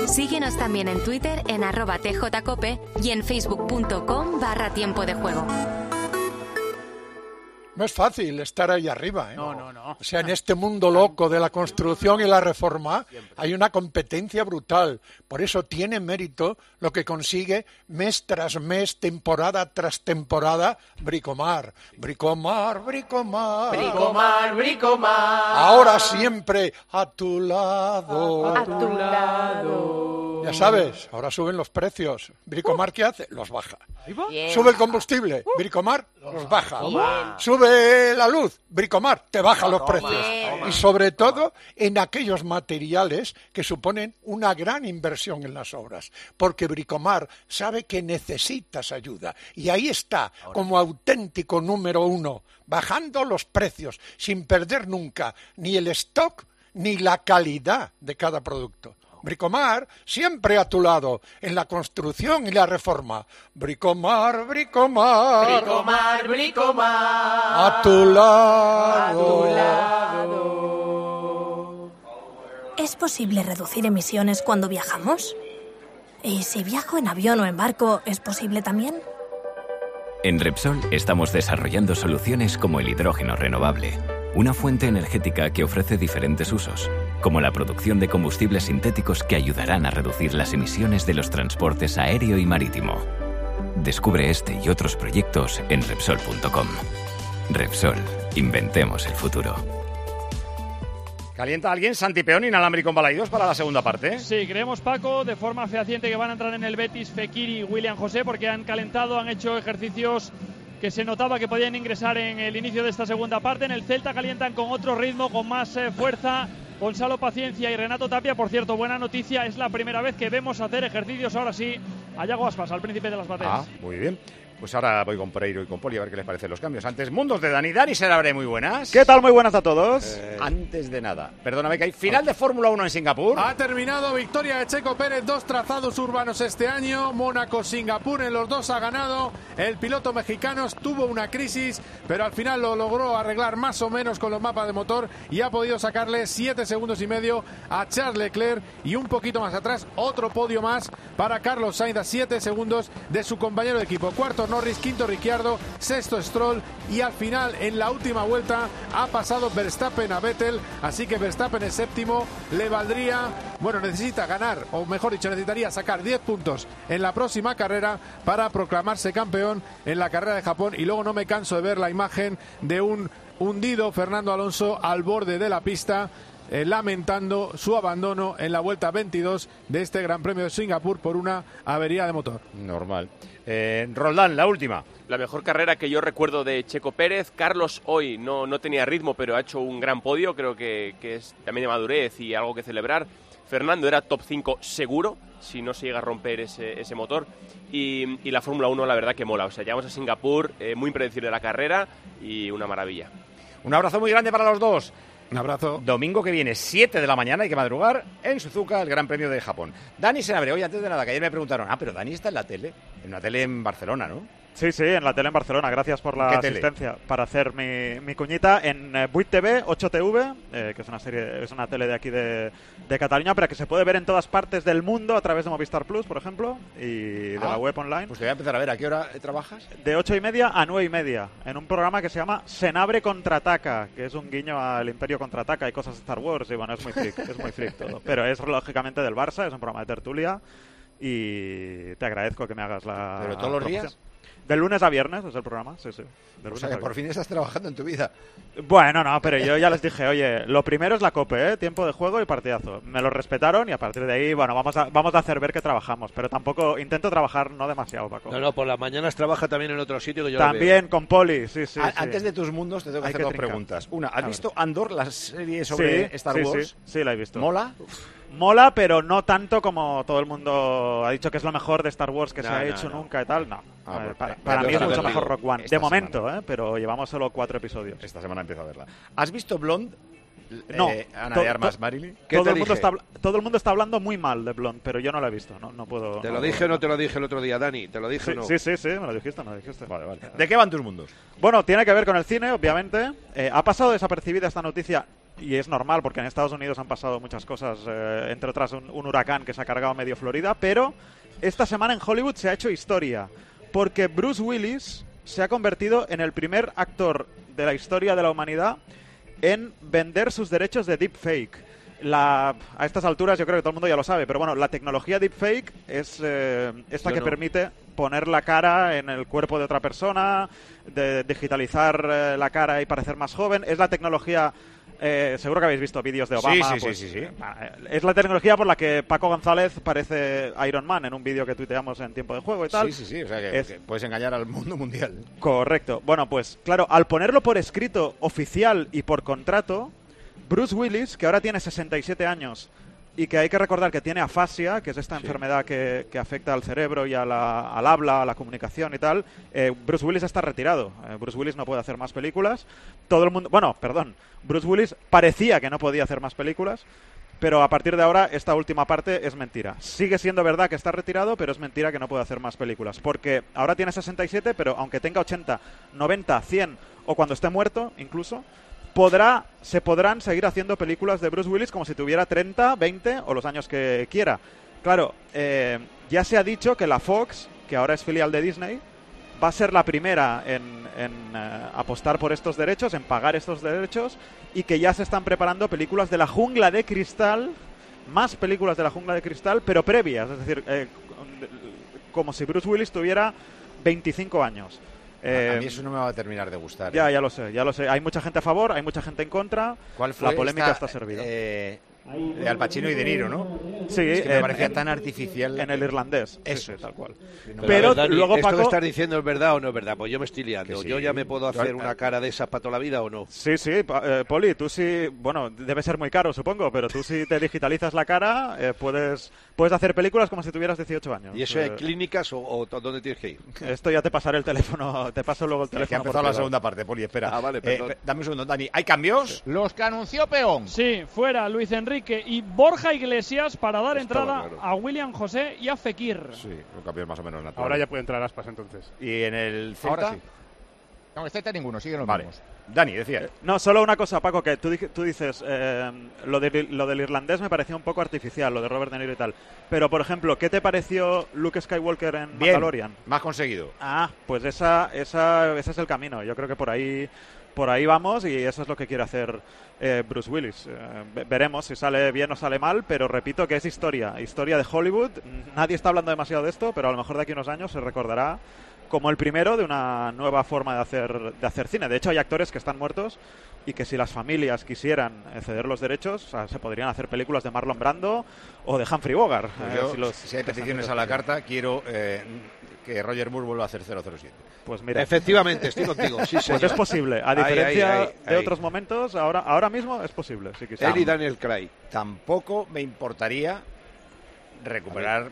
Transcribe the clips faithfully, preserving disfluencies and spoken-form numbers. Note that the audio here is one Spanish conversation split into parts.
Síguenos también en Twitter en arroba tjcope y en facebook.com barra tiempo de juego. No es fácil estar ahí arriba, ¿eh? No, no, no. O sea, en este mundo loco de la construcción y la reforma hay una competencia brutal. Por eso tiene mérito lo que consigue mes tras mes, temporada tras temporada, Bricomar. Bricomar, Bricomar. Bricomar, Bricomar. Ahora siempre a tu lado. A tu lado. Ya sabes, ahora suben los precios. Bricomar, ¿qué hace? Los baja. Bien. Sube el combustible, Bricomar los baja. Toma. Sube la luz, Bricomar te baja los Toma, precios. toma. Y sobre todo en aquellos materiales que suponen una gran inversión en las obras. Porque Bricomar sabe que necesitas ayuda. Y ahí está, como auténtico número uno, bajando los precios sin perder nunca ni el stock ni la calidad de cada producto. Bricomar, siempre a tu lado, en la construcción y la reforma. Bricomar, Bricomar. Bricomar, Bricomar. A tu lado. A tu lado. ¿Es posible reducir emisiones cuando viajamos? ¿Y si viajo en avión o en barco, es posible también? En Repsol estamos desarrollando soluciones como el hidrógeno renovable, una fuente energética que ofrece diferentes usos, como la producción de combustibles sintéticos que ayudarán a reducir las emisiones de los transportes aéreo y marítimo. Descubre este y otros proyectos en Repsol punto com. Repsol, inventemos el futuro. ¿Calienta alguien Santi Peón inalámbrico con balaídos para la segunda parte? Sí, creemos, Paco, de forma fehaciente que van a entrar en el Betis Fekir y William José porque han calentado, han hecho ejercicios que se notaba que podían ingresar en el inicio de esta segunda parte. En el Celta calientan con otro ritmo, con más eh, fuerza. Gonzalo Paciencia y Renato Tapia. Por cierto, buena noticia, es la primera vez que vemos hacer ejercicios ahora sí a Yago Aspas, al príncipe de las bateas. Ah, muy bien. Pues ahora voy con Pereiro y con Poli a ver qué les parecen los cambios. Antes, mundos de Dani. Dani Senabre, muy buenas. ¿Qué tal? Muy buenas a todos. Eh, Antes de nada, perdóname que hay final de Fórmula uno en Singapur. Ha terminado, victoria de Checo Pérez, dos trazados urbanos este año, Mónaco-Singapur, en los dos ha ganado. El piloto mexicano tuvo una crisis, pero al final lo logró arreglar más o menos con los mapas de motor y ha podido sacarle siete segundos y medio a Charles Leclerc y un poquito más atrás, otro podio más para Carlos Sainz a siete segundos de su compañero de equipo. Cuarto Norris, quinto Ricciardo, sexto Stroll y al final en la última vuelta ha pasado Verstappen a Vettel, así que Verstappen es séptimo, le valdría, bueno, necesita ganar, o mejor dicho, necesitaría sacar diez puntos en la próxima carrera para proclamarse campeón en la carrera de Japón. Y luego no me canso de ver la imagen de un hundido Fernando Alonso al borde de la pista, Eh, lamentando su abandono en la vuelta veintidós de este Gran Premio de Singapur por una avería de motor. Normal. Eh, Roldán, la última. La mejor carrera que yo recuerdo de Checo Pérez. Carlos hoy no, no tenía ritmo, pero ha hecho un gran podio. Creo que, que es también de madurez y algo que celebrar. Fernando era top cinco seguro, si no se llega a romper ese, ese motor. Y, y la Fórmula uno, la verdad que mola. O sea, llegamos a Singapur, eh, muy impredecible la carrera y una maravilla. Un abrazo muy grande para los dos. Un abrazo. Domingo que viene, siete de la mañana, hay que madrugar, en Suzuka, el Gran Premio de Japón. Dani Senabre, oye, antes de nada, que ayer me preguntaron, ah, pero Dani está en la tele, en una tele en Barcelona, ¿no? Sí, sí, en la tele en Barcelona. Gracias por la asistencia para hacer mi, mi cuñita en eh, Buit T V, ocho T V, eh, que es una serie, es una tele de aquí de, de Cataluña, pero que se puede ver en todas partes del mundo a través de Movistar Plus, por ejemplo, y de ah, la web online. Pues te voy a empezar a ver, ¿a qué hora trabajas? De ocho y media a nueve y media, en un programa que se llama Senabre Contraataca, que es un guiño al Imperio Contraataca y cosas de Star Wars, y bueno, es muy freak, es muy freak todo. Pero es lógicamente del Barça, es un programa de tertulia, y te agradezco que me hagas la ¿Pero todos los promoción. días? De lunes a viernes es el programa, sí, sí. De O sea que por fin estás trabajando en tu vida. Bueno, no, pero yo ya les dije, oye, lo primero es la COPE, ¿eh? Tiempo de juego y partidazo. Me lo respetaron y a partir de ahí, bueno, vamos a, vamos a hacer ver que trabajamos, pero tampoco, intento trabajar no demasiado, Paco. No, no, por las mañanas trabaja también en otro sitio que yo También lo veo. con Poli, sí, sí, a, sí. Antes de tus mundos te tengo que Hay hacer que dos trincar. preguntas. Una, ¿has A visto ver. Andor, la serie sobre sí, Star sí, Wars? Sí, sí, la he visto. ¿Mola? Mola, pero no tanto como todo el mundo ha dicho que es lo mejor de Star Wars que No, se ha no, hecho no. nunca y tal. No, Ah, Eh, pues, para, ya para te mí vas es a mucho verla. mejor Rock One. Esta De momento, semana. ¿eh? Pero llevamos solo cuatro episodios. Esta semana empiezo a verla. ¿Has visto Blonde? No. Eh, Ana To- de Armas, to- Marilyn. ¿Qué Todo te el, mundo dije? está, habl- todo el mundo está hablando muy mal de Blonde, pero yo no la he visto. No, no puedo. ¿Te no lo puedo dije o no verla. te lo dije el otro día, Dani? ¿Te lo dije Sí, o no? sí, sí, sí, me lo dijiste, me lo dijiste. Vale, vale. ¿De qué van tus mundos? Bueno, tiene que ver con el cine, obviamente. Eh, ha pasado desapercibida esta noticia y es normal porque en Estados Unidos han pasado muchas cosas, eh, entre otras un, un huracán que se ha cargado medio Florida, pero esta semana en Hollywood se ha hecho historia, porque Bruce Willis se ha convertido en el primer actor de la historia de la humanidad en vender sus derechos de deepfake. La, a estas alturas yo creo que todo el mundo ya lo sabe, pero bueno, la tecnología deepfake es eh, esta Yo que no. permite poner la cara en el cuerpo de otra persona, de digitalizar eh, la cara y parecer más joven. Es la tecnología, eh, seguro que habéis visto vídeos de Obama. Sí, sí, pues, sí, sí, sí. eh, Es la tecnología por la que Paco González parece Iron Man en un vídeo que tuiteamos en Tiempo de Juego y tal. Sí, sí, sí, o sea que, Es- que puedes engañar al mundo mundial. Correcto. Bueno, pues claro, al ponerlo por escrito oficial y por contrato, Bruce Willis, que ahora tiene sesenta y siete años y que hay que recordar que tiene afasia, que es esta enfermedad que, que afecta al cerebro y a la- al habla, a la comunicación y tal, eh, Bruce Willis está retirado. Eh, Bruce Willis no puede hacer más películas. Todo el mundo... Bueno, perdón. Bruce Willis parecía que no podía hacer más películas, pero a partir de ahora esta última parte es mentira. Sigue siendo verdad que está retirado, pero es mentira que no puede hacer más películas. Porque ahora tiene sesenta y siete, pero aunque tenga ochenta, noventa, cien o cuando esté muerto incluso, podrá, se podrán seguir haciendo películas de Bruce Willis como si tuviera treinta, veinte o los años que quiera. Claro, eh, ya se ha dicho que la Fox, que ahora es filial de Disney, va a ser la primera en, en eh, apostar por estos derechos, en pagar estos derechos, y que ya se están preparando películas de la Jungla de Cristal, más películas de la Jungla de Cristal, pero previas, es decir, eh, como si Bruce Willis tuviera veinticinco años. Eh, a mí eso no me va a terminar de gustar. Ya, ¿eh? ya lo sé, ya lo sé. Hay mucha gente a favor, hay mucha gente en contra. ¿Cuál fue La polémica esta, está servida. Eh, de Al Pacino y De Niro, ¿no? Sí, es que me en- parecía en- tan artificial. En el irlandés. Eso, sí, sí, tal cual. Pero, Pero a ver, Dani, luego ¿esto Paco... que estás diciendo es verdad o no es verdad? Pues yo me estoy liando. Que sí. ¿Yo ya me puedo Yo- hacer una cara de esas para toda la vida o no? Sí, sí, pa- eh, Poli, tú sí, bueno, debe ser muy caro, supongo, pero tú si te digitalizas la cara, eh, puedes puedes hacer películas como si tuvieras dieciocho años. ¿Y eso Eh, en clínicas o, o dónde tienes que ir? Esto ya te pasaré el teléfono, te paso luego el Que ha teléfono. por empezado la privado. segunda parte, Poli, espera. Ah, vale, Eh, perdón. dame un segundo, Dani. ¿Hay cambios? Los que anunció Peón. Sí, fuera Luis Enrique y Borja Iglesias para dar Estaba entrada claro. a William José y a Fekir. Sí, un cambio más o menos natural. Ahora ya puede entrar Aspas entonces. ¿Y en el Celta? Ahora sí. No, este ninguno, siguen los Vale. mismos. Dani, decía. No, solo una cosa, Paco, que tú, di- tú dices, eh, lo, de, lo del irlandés me pareció un poco artificial, lo de Robert De Niro y tal. Pero, por ejemplo, ¿qué te pareció Luke Skywalker en Bien, Mandalorian? más conseguido. Ah, pues esa, esa, ese es el camino. Yo creo que por ahí, por ahí vamos y eso es lo que quiere hacer eh, Bruce Willis. Eh, ve- veremos si sale bien o sale mal, pero repito que es historia, historia de Hollywood. Nadie está hablando demasiado de esto, pero a lo mejor de aquí a unos años se recordará como el primero de una nueva forma de hacer, de hacer cine. De hecho, hay actores que están muertos y que si las familias quisieran ceder los derechos, o sea, se podrían hacer películas de Marlon Brando o de Humphrey Bogart. Pues eh, yo, si, los- si hay peticiones a la carta, quiero eh, que Roger Moore vuelva a hacer cero cero siete. Pues mira, Efectivamente, estoy contigo. Sí, pues señor. es posible. A Ahí, diferencia ahí, ahí, de ahí. otros momentos, ahora, ahora mismo es posible. Si quisiera. Él y Daniel Craig. Tampoco me importaría recuperar,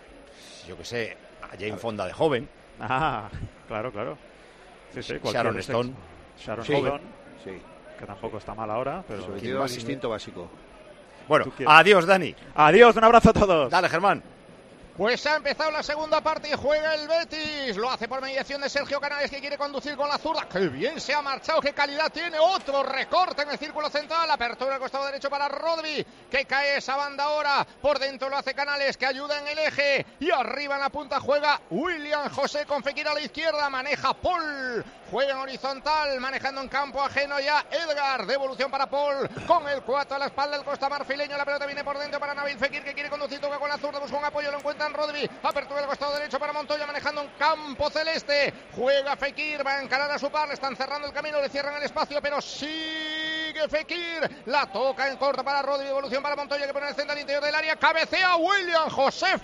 yo que sé, a Jane Fonda de joven. Ah, claro, claro. Sí, sí, cualquier Sharon sex- Stone. Sharon Sí. Stone, Sí. que tampoco está mal ahora, pero... Sometido al instinto básico. Bueno, Tú quieres. adiós, Dani. Adiós, un abrazo a todos. Dale, Germán. Pues ha empezado la segunda parte y juega el Betis. Lo hace por mediación de Sergio Canales, que quiere conducir con la zurda. ¡Qué bien se ha marchado! ¡Qué calidad tiene! Otro recorte en el círculo central. Apertura al costado derecho para Rodri, que cae esa banda ahora. Por dentro lo hace Canales, que ayuda en el eje. Y arriba en la punta juega William José con Fekir a la izquierda. Maneja Paul. Juega en horizontal, manejando en campo ajeno ya Edgar. Devolución para Paul, con el cuatro a la espalda del costa marfileño. La pelota viene por dentro para Nabil Fekir, que quiere conducir, toca con la zurda, busca un apoyo, lo encuentra en Rodri. Apertura del costado derecho para Montoya, manejando en campo celeste. Juega Fekir, va a encarar a su par, le están cerrando el camino, le cierran el espacio, pero sigue Fekir. La toca en corto para Rodri, devolución para Montoya, que pone el centro al interior del área. Cabecea William José,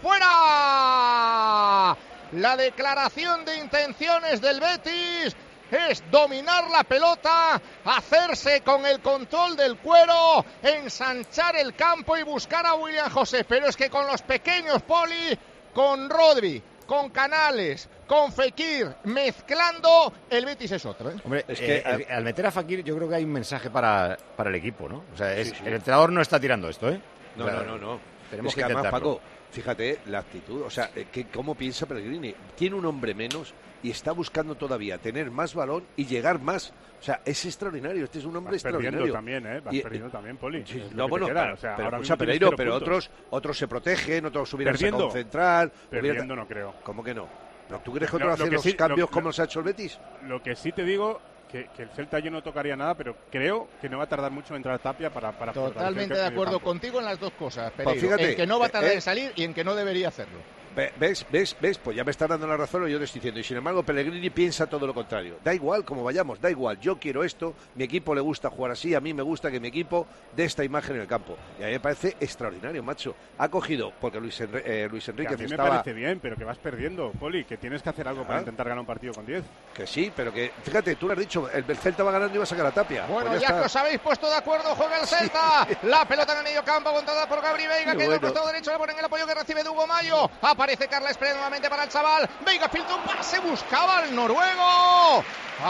fuera. La declaración de intenciones del Betis es dominar la pelota, hacerse con el control del cuero, ensanchar el campo y buscar a William José. Pero es que con los pequeños, Poli, con Rodri, con Canales, con Fekir, mezclando, el Betis es otro, ¿eh? Hombre, Es es que, que al meter a Fekir yo creo que hay un mensaje para, para el equipo, ¿no? O sea, es- Sí, sí. el entrenador no está tirando esto, ¿eh? No, O sea, no, no, no. Tenemos es que, que además, intentarlo. Paco, fíjate la actitud, o sea, eh, que, ¿cómo piensa Pellegrini? Tiene un hombre menos y está buscando todavía tener más balón y llegar más. O sea, es extraordinario. Este es un hombre Vas perdiendo extraordinario. también, ¿eh? Vas Y- perdiendo también, Poli. Sí, Es lo no, que bueno, te queda. pero, O sea, pero ahora escucha, mismo tienes Pereiro, cero pero puntos. otros, otros se protegen, otros subieron a Perdiendo. un central. Perdiendo no creo. ¿Cómo que no? ¿Pero tú crees que Lo- otro lo hace que los sí- cambios lo- como lo- los ha hecho el Betis? Lo que sí te digo, que, que el Celta yo no tocaría nada, pero creo que no va a tardar mucho en entrar Tapia para... para Totalmente de acuerdo contigo en las dos cosas, Pereiro. Pues fíjate, en que no va a tardar eh, en salir y en que no debería hacerlo. Ve- ¿Ves? ¿Ves? ¿Ves? Pues ya me está dando la razón lo que yo te estoy diciendo. Y sin embargo, Pellegrini piensa todo lo contrario. Da igual como vayamos, da igual. Yo quiero esto, mi equipo le gusta jugar así, a mí me gusta que mi equipo dé esta imagen en el campo. Y a mí me parece extraordinario, macho. Ha cogido, porque Luis, Enri- eh, Luis Que Enrique a mí me estaba... parece bien, pero que vas perdiendo, Poli, que tienes que hacer algo para Ah. intentar ganar un partido con diez. Que sí, pero que, fíjate, tú lo has dicho, el Celta va ganando y va a sacar a Tapia. Bueno, Pues ya, ya que está. os habéis puesto de acuerdo, juega el Celta. La pelota en el medio campo, aguantada por Gabri Veiga, Qué que en el bueno. costado derecho le ponen el apoyo que recibe de Hugo Mayo. Aparece Carles Pérez nuevamente para el chaval. Veiga filtra un pase, buscaba al noruego.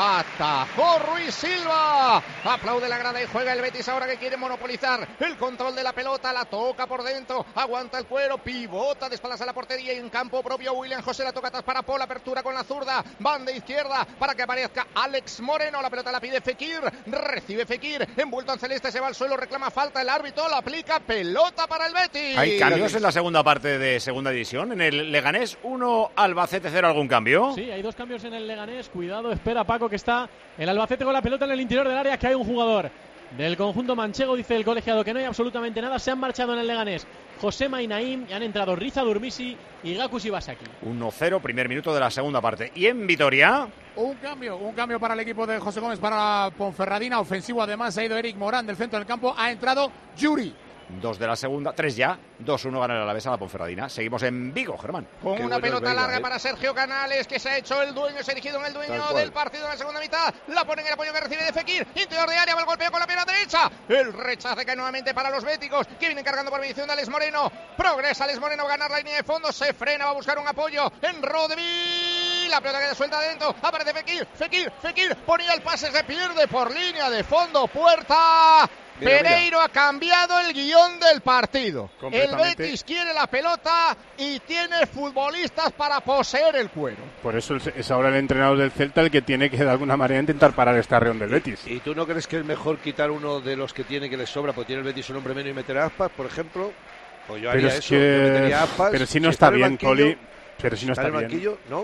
Atajó Ruiz Silva. Aplaude la grada y juega el Betis ahora que quiere monopolizar el control de la pelota. La toca por dentro, aguanta el cuero, pivota de espaldas a la portería y en campo propio William José la toca atrás para Paul. Apertura con la zurda, banda izquierda para que aparezca Alex Moreno. La pelota la pide Fekir, recibe Fekir, envuelto en celeste, se va al suelo, reclama falta, el árbitro la aplica, pelota para el Betis. ¿Hay cambios en la segunda parte de segunda división? En el Leganés uno, Albacete cero, ¿algún cambio? Sí, hay dos cambios en el Leganés. Cuidado, espera Paco, que está el Albacete con la pelota en el interior del área, que hay un jugador del conjunto manchego, dice el colegiado que no hay absolutamente nada. Se han marchado en el Leganés Josema y Naim y han entrado Riza Durmisi y Gakus Ibasaki. uno cero, primer minuto de la segunda parte. Y en Vitoria... Un cambio, un cambio para el equipo de José Gómez, para Ponferradina. Ofensivo además, ha ido Eric Morán del centro del campo. Ha entrado Yuri. Dos de la segunda, tres ya, dos uno gana el Alavés a la Ponferradina. Seguimos en Vigo, Germán. Con Qué una bueno pelota es Veiga, larga ¿eh? para Sergio Canales, que se ha hecho el dueño, se ha erigido en el dueño Tal cual. del partido en la segunda mitad. La pone en el apoyo que recibe de Fekir. Interior de área, va el golpeo con la pierna derecha. El rechace cae nuevamente para los béticos, que vienen cargando por medición de Alex Moreno. Progresa Alex Moreno, va a ganar la línea de fondo. Se frena, va a buscar un apoyo en Rodri. La pelota queda suelta adentro. Aparece Fekir, Fekir, Fekir. Ponía el pase, se pierde por línea de fondo. Puerta. Mira, Pereiro mira. ha cambiado el guión del partido. El Completamente. Betis quiere la pelota y tiene futbolistas para poseer el cuero. Por eso es- es ahora el entrenador del Celta el que tiene que de alguna manera intentar parar este arreón del Betis. ¿Y tú no crees que es mejor quitar uno de los que tiene que le sobra, porque tiene el Betis un hombre menos y meter a Aspas, por ejemplo? Pues yo Pero haría es eso, yo que... metería a Aspas. Pero si no Si está en el bien, banquillo- Poli. Pero si no está en el bien. banquillo, no.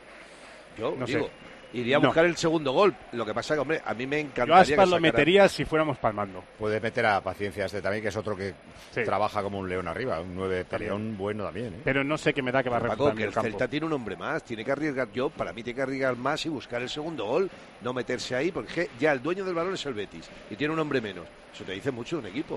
Yo No sé. digo, iría a No. buscar el segundo gol. Lo que pasa que, hombre, a mí me Yo encantaría a que Aspas lo sacara- metería si fuéramos palmando. Puede meter a Paciencia este también, que es otro que Sí. trabaja como un león arriba. Un nueve También. peleón bueno también, ¿eh? Pero no sé qué me da que va a Paco, recuperar que el el campo. Celta tiene un hombre más, tiene que arriesgar yo, para mí tiene que arriesgar más y buscar el segundo gol, no meterse ahí, porque es que ya el dueño del balón es el Betis y tiene un hombre menos. Eso te dice mucho de un equipo.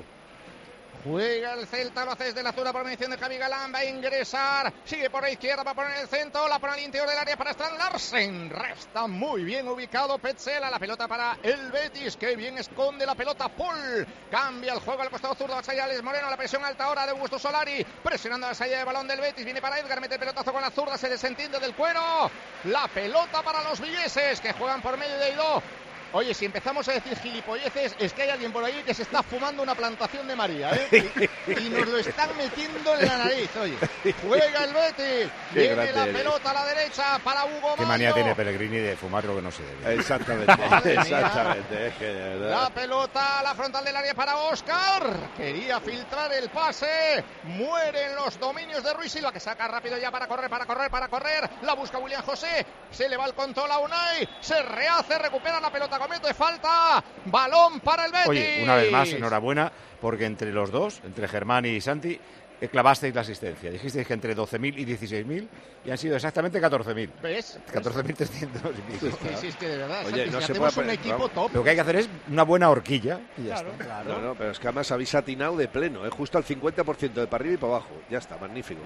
Juega el Celta, lo hace desde la zona por medición de Javi Galán, va a ingresar, sigue por la izquierda, va a poner el centro, la pone al interior del área para Strand Larsen, resta muy bien ubicado Petzela, la pelota para el Betis, que bien esconde la pelota Paul, cambia el juego al costado zurdo, Alex Moreno, la presión alta ahora de Augusto Solari, presionando la salida de balón del Betis, viene para Edgar, mete el pelotazo con la zurda, se desentiende del cuero, la pelota para los villeses, que juegan por medio de Aidó. Oye, si empezamos a decir gilipolleces, es que hay alguien por ahí que se está fumando una plantación de María, ¿eh? Y, y nos lo están metiendo en la nariz, oye. Juega el Betis, Qué viene grande la eres. pelota a la derecha para Hugo Qué Mayo. manía tiene Pellegrini de fumar lo que no se debe. Exactamente, Madre mía. exactamente. Es que, de verdad. La pelota a la frontal del área para Óscar. Quería filtrar el pase. Mueren los dominios de Ruiz Silva, que saca rápido ya para correr, para correr, para correr. La busca William José. Se le va el control a Unai. Se rehace, recupera la pelota, comete falta. Balón para el Betis. Oye, una vez más, enhorabuena, porque entre los dos, entre Germán y Santi, eh, clavasteis la asistencia. Dijisteis que entre doce mil y dieciséis mil y han sido exactamente catorce mil. ¿Ves? catorce mil trescientos y pico. Es que, sí, es que de verdad, Oye, Santi, no si se hacemos puede- un equipo vamos. top. Lo que hay que hacer es una buena horquilla y ya Claro, está. claro. No, no, pero es que además habéis atinado de pleno, ¿eh? Justo al cincuenta por ciento de para arriba y para abajo. Ya está, magnífico.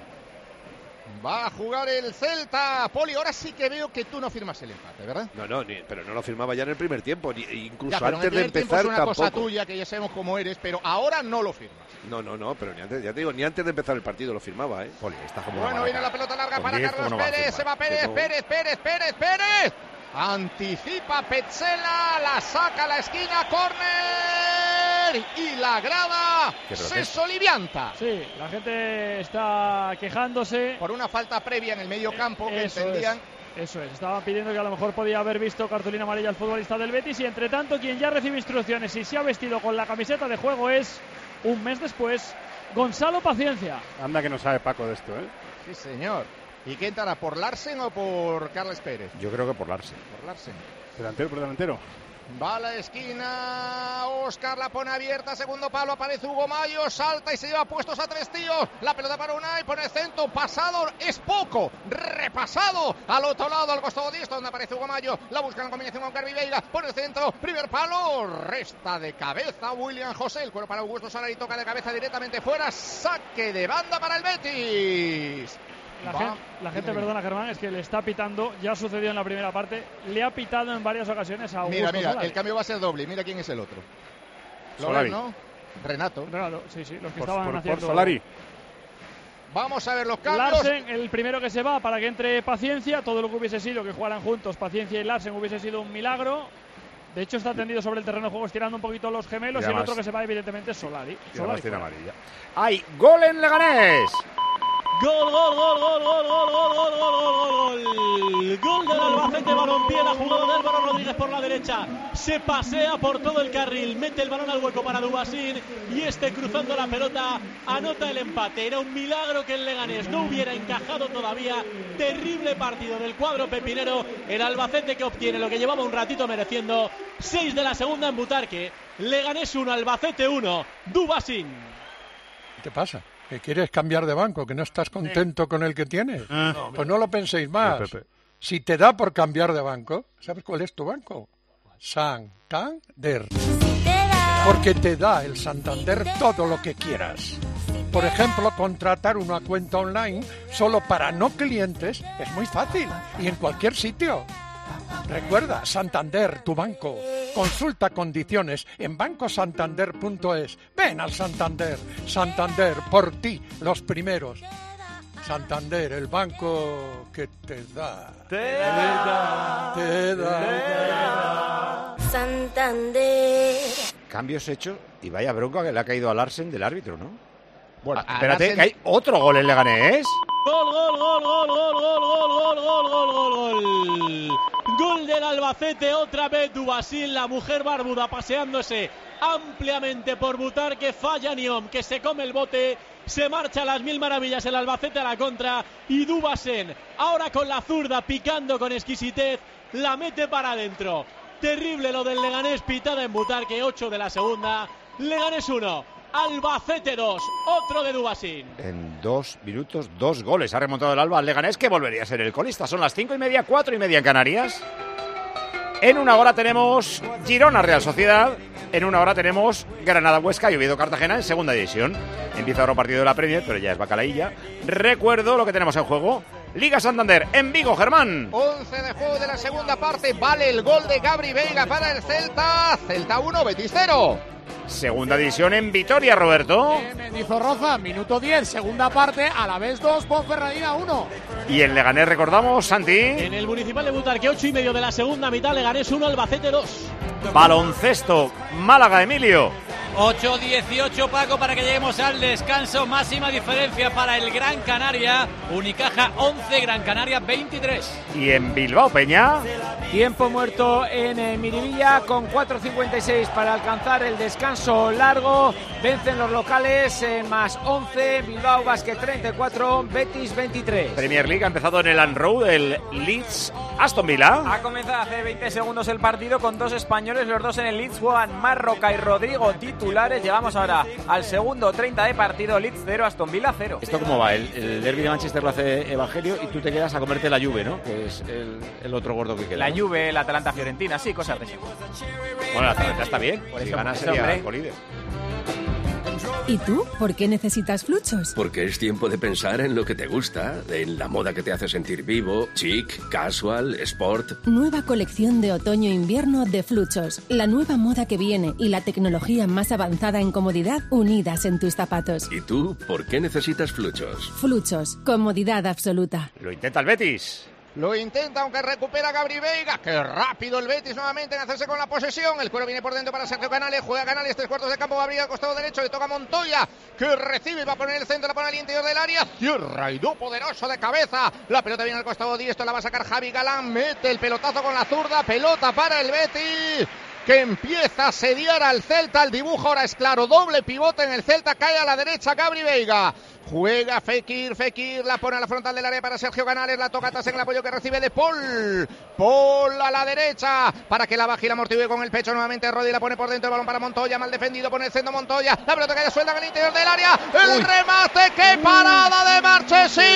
Va a jugar el Celta. Poli, ahora sí que veo que tú no firmas el empate, ¿verdad? No, no, ni- pero no lo firmaba ya en el primer tiempo, ni, incluso Ya, pero en el antes de primer tiempo empezar es una tampoco. cosa tuya, que ya sabemos cómo eres, pero ahora no lo firmas. No, no, no, pero ni antes, ya te digo, ni antes de empezar el partido lo firmaba, ¿eh? Poli, está como Bueno, una viene la maraca. pelota larga Con para diez, Carlos ¿cómo no va a Pérez. firmar? Se va Pérez, Que no. Pérez, Pérez, Pérez, Pérez. Anticipa Petzela, la saca a la esquina, córner. Santander y la grada se solivianta. Sí, la gente está quejándose. Por una falta previa en el medio campo que Eso entendían. Es. Eso es, estaban pidiendo que a lo mejor podía haber visto cartulina amarilla al futbolista del Betis y entre tanto quien ya recibe instrucciones y se ha vestido con la camiseta de juego es, un mes después, Gonzalo Paciencia. Anda que no sabe Paco de esto, ¿eh? Sí, señor. ¿Y quién entrará, por Larsen o por Carles Pérez? Yo creo que por Larsen. Por Larsen. Delantero por delantero. Va a la esquina, Óscar la pone abierta, segundo palo, aparece Hugo Mayo, salta y se lleva puestos a tres tíos, la pelota para Unai, pone el centro, pasado, es poco, repasado, al otro lado, al costado diestro, donde aparece Hugo Mayo, la busca en combinación con Garbi Veiga, pone el centro, primer palo, resta de cabeza William José, el cuero para Augusto Solari, toca de cabeza directamente fuera, saque de banda para el Betis. La, Va, gente, la gente, perdona Germán, es que le está pitando, ya sucedió en la primera parte, le ha pitado en varias ocasiones a Augusto Mira, mira, Solari. el cambio va a ser doble, mira quién es el otro. Solari. ¿no? Renato. Renato, sí, sí, los que Por- estaban por- por haciendo... Solari. Vamos a ver los cambios. Larsen, el primero que se va para que entre Paciencia, todo lo que hubiese sido que jugaran juntos, Paciencia y Larsen, hubiese sido un milagro. De hecho está tendido sobre el terreno de juego estirando un poquito los gemelos Y y, el además- otro que se va evidentemente es Solari. Y además Solari tiene fuera. amarilla. ¡Ay! ¡Gol en Leganés! Gol, gol, gol, gol, gol, gol, gol, gol, gol, gol, gol. Gol del Albacete, balompié, la jugada de Álvaro Rodríguez por la derecha. Se pasea por todo el carril, mete el balón al hueco para Dubasín y este cruzando la pelota anota el empate. Era un milagro que el Leganés no hubiera encajado todavía. Terrible partido del cuadro pepinero. El Albacete que obtiene lo que llevaba un ratito mereciendo. seis de la segunda en Butarque. Leganés uno, Albacete uno. Dubasín. ¿Qué te pasa? ¿Que quieres cambiar de banco? ¿Que no estás contento con el que tienes? Pues no lo penséis más. Si te da por cambiar de banco, ¿sabes cuál es tu banco? Santander. Porque te da el Santander todo lo que quieras. Por ejemplo, contratar una cuenta online solo para no clientes es muy fácil y en cualquier sitio. Recuerda, Santander, tu banco. Consulta condiciones en banco santander punto es. Ven al Santander. Santander, por ti, los primeros. Santander, el banco que te da. Te da. Te da. Santander. Cambios hechos y vaya bronca que le ha caído a Larsen del árbitro, ¿no? Bueno, Ah, espérate, Larsen- que hay otro gol en Leganés. Gol, gol, gol, gol, gol, gol, gol, gol, gol, gol, gol, gol. Gol del Albacete, otra vez Dubasín, la mujer barbuda paseándose ampliamente por Butarque, falla Niom, que se come el bote, se marcha a las mil maravillas el Albacete a la contra y Dubasén, ahora con la zurda, picando con exquisitez, la mete para adentro. Terrible lo del Leganés, pitada en Butarque, ocho de la segunda, Leganés uno, Albacete dos, otro de Dubasín. En dos minutos, dos goles. Ha remontado el Alba al Leganés, que volvería a ser el colista. Son las cinco y media, cuatro y media en Canarias. En una hora tenemos Girona Real Sociedad. En una hora tenemos Granada Huesca y Oviedo Cartagena en segunda división. Empieza ahora un partido de la Premier, pero ya es bacalaílla. Recuerdo lo que tenemos en juego. Liga Santander en Vigo, Germán. once de juego de la segunda parte. Vale el gol de Gabri Veiga para el Celta. Celta uno, Betis cero. Segunda división en Vitoria, Roberto. Mendizorroza, minuto diez, segunda parte, a la vez dos, Ponferradina uno. Y en Leganés recordamos, Santi. En el Municipal de Butarque, ocho y medio de la segunda mitad, Leganés uno, Albacete dos. Baloncesto, Málaga, Emilio. ocho dieciocho, Paco, para que lleguemos al descanso. Máxima diferencia para el Gran Canaria. Unicaja once, Gran Canaria veintitrés. Y en Bilbao, Peña. Tiempo muerto en eh, Miribilla con cuatro cincuenta y seis para alcanzar el descanso largo. Vencen los locales en más once. Bilbao Basket treinta y cuatro, Betis veintitrés. Premier League ha empezado en el Anroad, el Leeds Aston Villa. Ha comenzado hace veinte segundos el partido con dos españoles, los dos en el Leeds. Juegan Marroca y Rodrigo titulares. Llegamos ahora al segundo treinta de partido. Leeds cero, Aston Villa cero. ¿Esto cómo va? El, el derbi de Manchester lo hace Evangelio y tú te quedas a comerte la Juve, ¿no? Que es el, el otro gordo que queda. La ¿no? Juve, el Atalanta Fiorentina, sí, cosas de eso. Bueno, la Atalanta está bien. Por Si eso, gana por eso, sería hombre. colíder. ¿Y tú? ¿Por qué necesitas Fluchos? Porque es tiempo de pensar en lo que te gusta, en la moda que te hace sentir vivo, chic, casual, sport. Nueva colección de otoño-invierno de Fluchos. La nueva moda que viene y la tecnología más avanzada en comodidad unidas en tus zapatos. ¿Y tú por qué necesitas Fluchos? Fluchos. Comodidad absoluta. Lo intenta el Betis. Lo intenta, aunque recupera Gabri Veiga. ¡Qué rápido el Betis nuevamente en hacerse con la posesión! El cuero viene por dentro para Sergio Canales. Juega Canales, tres cuartos de campo. Va a abrir al costado derecho. Le toca a Montoya, que recibe y va a poner el centro. La pone al interior del área. Cierra y do poderoso de cabeza. La pelota viene al costado diestro. La va a sacar Javi Galán. Mete el pelotazo con la zurda. Pelota para el Betis, que empieza a asediar al Celta. El dibujo ahora es claro. Doble pivote en el Celta. Cae a la derecha Gabri Veiga. Juega Fekir, Fekir la pone a la frontal del área para Sergio Canales, la toca atrás en el apoyo que recibe de Paul. Paul a la derecha para que la baje y la amortigue con el pecho nuevamente. Rodri la pone por dentro, el balón para Montoya, mal defendido, pone el centro Montoya. La pelota que ya suelta en el interior del área. El Uy. remate, qué parada de Marchesín.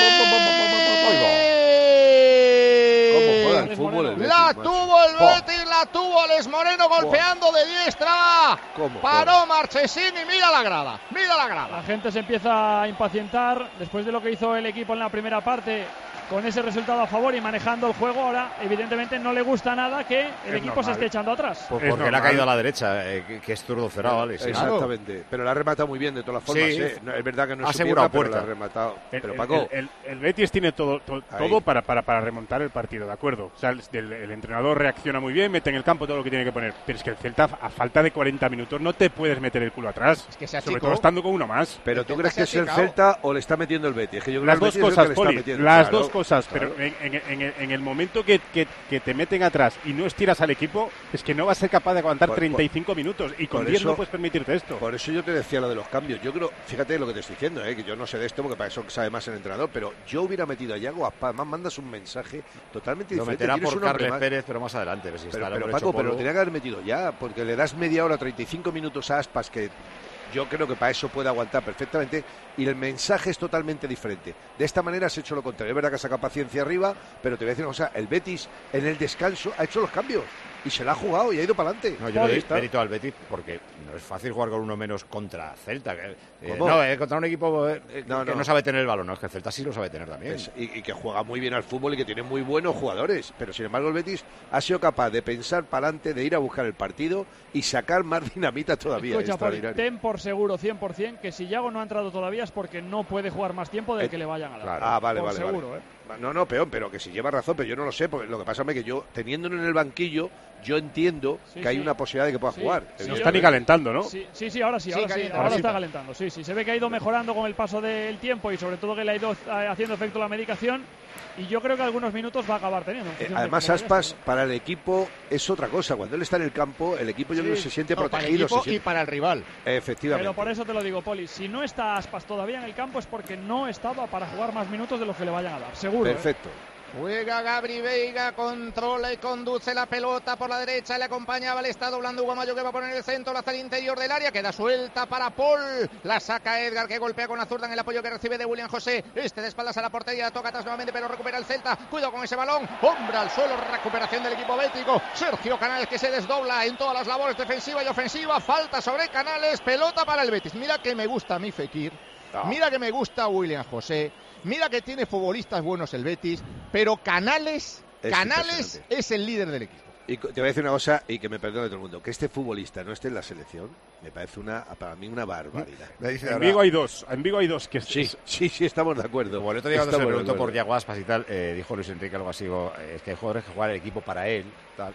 El fútbol, el Betis, la macho. tuvo el Betis, oh. la tuvo Les Moreno golpeando oh. de diestra. ¿Cómo? Paró Marchesín y mira la grada, mira la grada. La gente se empieza a impacientar después de lo que hizo el equipo en la primera parte, con ese resultado a favor y manejando el juego. Ahora evidentemente no le gusta nada que el es equipo normal. se esté echando atrás. Pues porque le ha caído a la derecha, eh, que, que es zurdo cerrado, Alex. Sí, exactamente, claro. Pero la ha rematado muy bien de todas las formas. Sí. ¿eh? No, es verdad que no ha es asegurado pierna, puerta. Pero la ha rematado. El, pero el, Paco, el, el, el Betis tiene todo, todo, todo para, para, para remontar el partido, de acuerdo. O sea, el, el, el entrenador reacciona muy bien, mete en el campo todo lo que tiene que poner. Pero es que el Celta, a falta de cuarenta minutos, no te puedes meter el culo atrás. Es que se sobre todo estando con uno más. Pero tú crees que es el Celta o le está metiendo el Betis. Es que yo creo las que el dos Betis cosas, es el que le Poli, está metiendo. las Claro, dos cosas. claro. Pero en, en, en, en el momento que, que, que te meten atrás y no estiras al equipo, es que no vas a ser capaz de aguantar Por- treinta y cinco minutos. Y con por diez eso- no puedes permitirte esto. Por eso yo te decía lo de los cambios. Yo creo, fíjate lo que te estoy diciendo, ¿eh? Que yo no sé de esto porque para eso sabe más el entrenador, pero yo hubiera metido a Yago Aspas. Además, mandas un mensaje totalmente Lo diferente. meterá Tienes por un hombre Carles más. Pérez, pero más adelante. Pero, si Pero, está pero por Paco, hecho pero lo polvo. tenía que haber metido ya, porque le das media hora, treinta y cinco minutos a Aspas, que yo creo que para eso puede aguantar perfectamente, y el mensaje es totalmente diferente. De esta manera has hecho lo contrario. Es verdad que ha sacado paciencia arriba, pero te voy a decir una cosa, el Betis en el descanso ha hecho los cambios y se la ha jugado y ha ido para adelante. No, yo le doy mérito al Betis porque no es fácil jugar con uno menos contra Celta. Que, eh, ¿Cómo? no, eh, contra un equipo eh, eh, No, que no. no sabe tener el balón. No, es que el Celta sí lo sabe tener también. Es- y, y que juega muy bien al fútbol y que tiene muy buenos jugadores, pero sin embargo el Betis ha sido capaz de pensar para adelante, de ir a buscar el partido y sacar más dinamita todavía. Escucha, Poli, Extraordinario. ten por seguro cien por ciento que si Yago no ha entrado todavía es porque no puede jugar más tiempo del Eh, que le vayan a dar. Ah, vale, por vale, seguro, vale. ¿eh? No, no, peor, pero que si lleva razón, pero yo no lo sé, porque lo que pasa es que yo, teniéndolo en el banquillo, yo entiendo Sí, que hay sí. una posibilidad de que pueda Sí, jugar. sí, No yo- está ni calentando, ¿no? Sí, sí, sí, ahora sí, Sí, ahora sí, calienta, ahora ahora sí. está calentando. Sí, sí, se ve que ha ido mejorando con el paso del tiempo y sobre todo que le ha ido eh, haciendo efecto la medicación y yo creo que algunos minutos va a acabar teniendo. en Eh, función de Además, cómo vaya Aspas, esto. para el equipo es otra cosa. Cuando él está en el campo, el equipo yo creo que se siente No, para el protegido. equipo se siente- y para el rival. Efectivamente. Pero por eso te lo digo, Poli, si no está Aspas todavía en el campo es porque no estaba para jugar más minutos de los que le vayan a dar, seguro. ¿eh? Perfecto. Juega Gabri Veiga, controla y conduce la pelota por la derecha, le acompañaba, le está doblando Hugo Mayo que va a poner el centro hasta el interior del área, queda suelta para Paul, la saca Edgar que golpea con la zurda en el apoyo que recibe de William José, este de espaldas a la portería, la toca atrás nuevamente pero recupera el Celta, cuidado con ese balón, hombre al suelo, recuperación del equipo bético, Sergio Canales que se desdobla en todas las labores defensiva y ofensiva, falta sobre Canales, pelota para el Betis, mira que me gusta a mí Fekir, mira que me gusta William José, mira que tiene futbolistas buenos el Betis, pero Canales, Es Canales impresionante. es el líder del equipo. Y co- te voy a decir una cosa, y que me perdone todo el mundo, que este futbolista no esté en la selección, me parece una, para mí una barbaridad. Me dice En ahora- Vigo hay dos, en Vigo hay dos que Sí, sí, sí, estamos de acuerdo. Como el otro día cuando se le Estamos de preguntó por acuerdo. Yago Aspas y tal, eh, dijo Luis Enrique algo así, digo, eh, es que hay jugadores que juegan el equipo para él, tal.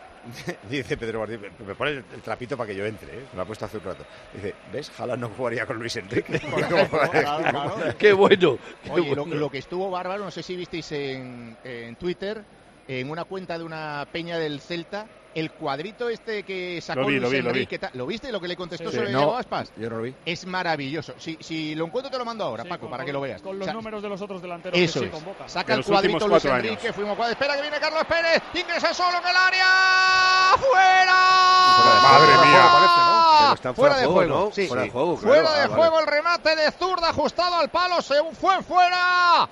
Dice Pedro Martín, me- me pone el, el trapito para que yo entre, ¿eh? Me lo ha puesto hace un rato. Dice, ¿ves? Haaland no jugaría con Luis Enrique. Porque como juega el Claro, equipo. claro. Qué bueno. qué Oye, lo, bueno. lo que estuvo bárbaro, no sé si visteis en, en Twitter, en una cuenta de una peña del Celta, el cuadrito este que sacó Lo vi, Luis lo vi, lo vi. Enrique, ta- ¿lo viste lo que le contestó Sí, sobre sí. Diego No. Aspas? Yo no lo vi. Es maravilloso. Si, si lo encuentro te lo mando ahora, Sí, Paco, con- para que con- lo veas. Con los O sea, números de los otros delanteros Eso que es. se convocan. Saca De el los cuadrito últimos Luis cuatro Enrique, años. fuimos cuadro. Espera que viene Carlos Pérez, ingresa solo en el área. ¡Fuera! Madre mía. Parece, ¿no? Pero está Fuera fuera de juego, ¿no? sí. Fuera de juego, claro. Fuera de Ah, vale. juego el remate de zurda ajustado al palo, se fue fuera.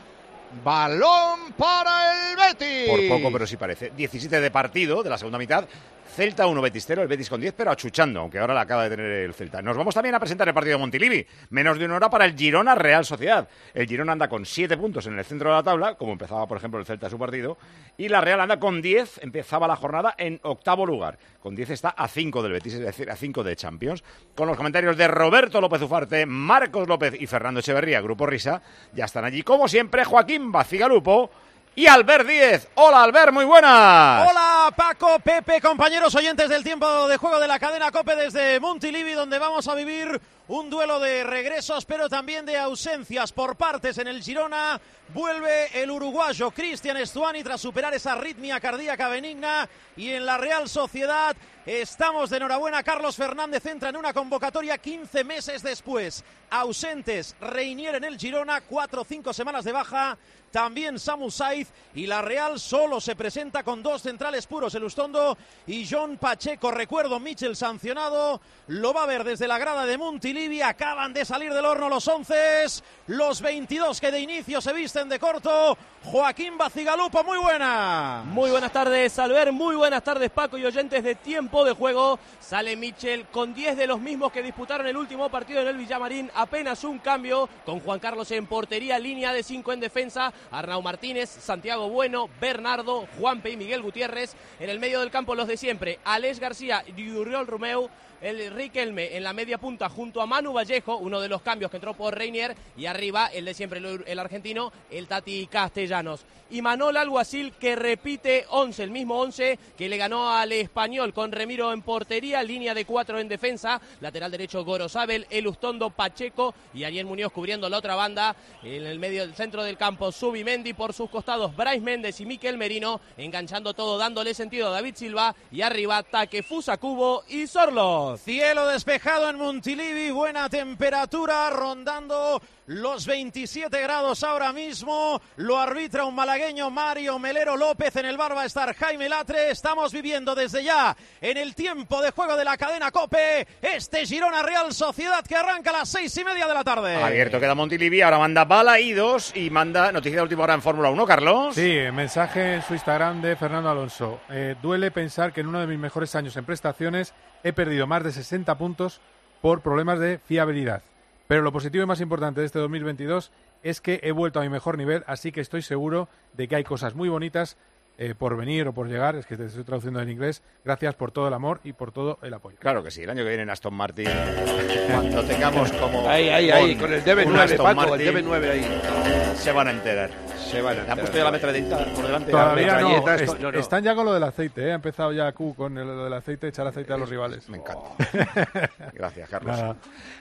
Balón para el Betis. Por poco, pero sí parece. diecisiete de partido de la segunda mitad. Celta uno, Betis cero, el Betis con diez, pero achuchando, aunque ahora la acaba de tener el Celta. Nos vamos también a presentar el partido de Montilivi. Menos de una hora para el Girona Real Sociedad. El Girona anda con siete puntos en el centro de la tabla, como empezaba, por ejemplo, el Celta su partido. Y la Real anda con diez, empezaba la jornada en octavo lugar. Con diez está a cinco del Betis, es decir, a cinco de Champions. Con los comentarios de Roberto López Ufarte, Marcos López y Fernando Echeverría, Grupo Risa. Ya están allí, como siempre, Joaquín Bacigalupo y Albert Díez. Hola Albert, muy buenas. Hola Paco, Pepe, compañeros oyentes del tiempo de juego de la cadena COPE desde Montilivi, donde vamos a vivir un duelo de regresos, pero también de ausencias por partes. En el Girona vuelve el uruguayo Cristian Stuani tras superar esa arritmia cardíaca benigna, y en la Real Sociedad estamos de enhorabuena. Carlos Fernández entra en una convocatoria quince meses después. Ausentes Reinier en el Girona, cuatro o cinco semanas de baja. También Samu Saiz, y la Real solo se presenta con dos centrales puros, el Ustondo y John Pacheco. Recuerdo, Michel sancionado, lo va a ver desde la grada de Montilivi. Acaban de salir del horno los once, los veintidós que de inicio se visten de corto. Joaquín Bacigalupo, muy buena. Muy buenas tardes, Albert, muy buenas tardes, Paco, y oyentes de tiempo de juego. Sale Michel con diez de los mismos que disputaron el último partido en el Villamarín. Apenas un cambio, con Juan Carlos en portería, línea de cinco en defensa. Arnau Martínez, Santiago Bueno, Bernardo, Juanpe y Miguel Gutiérrez. En el medio del campo los de siempre, Aleix García y Uriol Romeu. El Riquelme en la media punta junto a Manu Vallejo, uno de los cambios que entró por Reinier, y arriba el de siempre, el, el argentino, el Tati Castellanos. Y Manol Alguacil, que repite once, el mismo once que le ganó al Español, con Remiro en portería, línea de cuatro en defensa, lateral derecho Gorosabel, El Ustondo, Pacheco y Ariel Muñoz cubriendo la otra banda. En el medio del centro del campo, Zubimendi, por sus costados Brais Méndez y Miquel Merino, enganchando todo, dándole sentido a David Silva, y arriba Takefusa Kubo y Sorlo. Cielo despejado en Montilivi, buena temperatura, rondando los veintisiete grados ahora mismo. Lo arbitra un malagueño, Mario Melero López. En el bar va a estar Jaime Latre. Estamos viviendo desde ya, en el tiempo de juego de la cadena COPE, este Girona Real Sociedad que arranca a las seis y media de la tarde. Abierto queda Montilivi, ahora manda Balaídos y manda noticia de última hora en Fórmula uno, Carlos. Sí, mensaje en su Instagram de Fernando Alonso. Eh, duele pensar que en uno de mis mejores años en prestaciones he perdido más de sesenta puntos por problemas de fiabilidad. Pero lo positivo y más importante de este dos mil veintidós es que he vuelto a mi mejor nivel, así que estoy seguro de que hay cosas muy bonitas eh, por venir o por llegar. Es que te estoy traduciendo en inglés. Gracias por todo el amor y por todo el apoyo. Claro que sí, el año que viene en Aston Martin, cuando tengamos como... Ahí, ahí, ahí, con el D B nueve, Paco, Martin, el D B nueve ahí. Se van a enterar. Se van a enterar. ¿Le han puesto ya la metralleta por delante? Todavía no, est no, no. Están ya con lo del aceite, ¿eh? Ha empezado ya Q con el, lo del aceite, echar aceite a los rivales. Me encanta. Gracias, Carlos.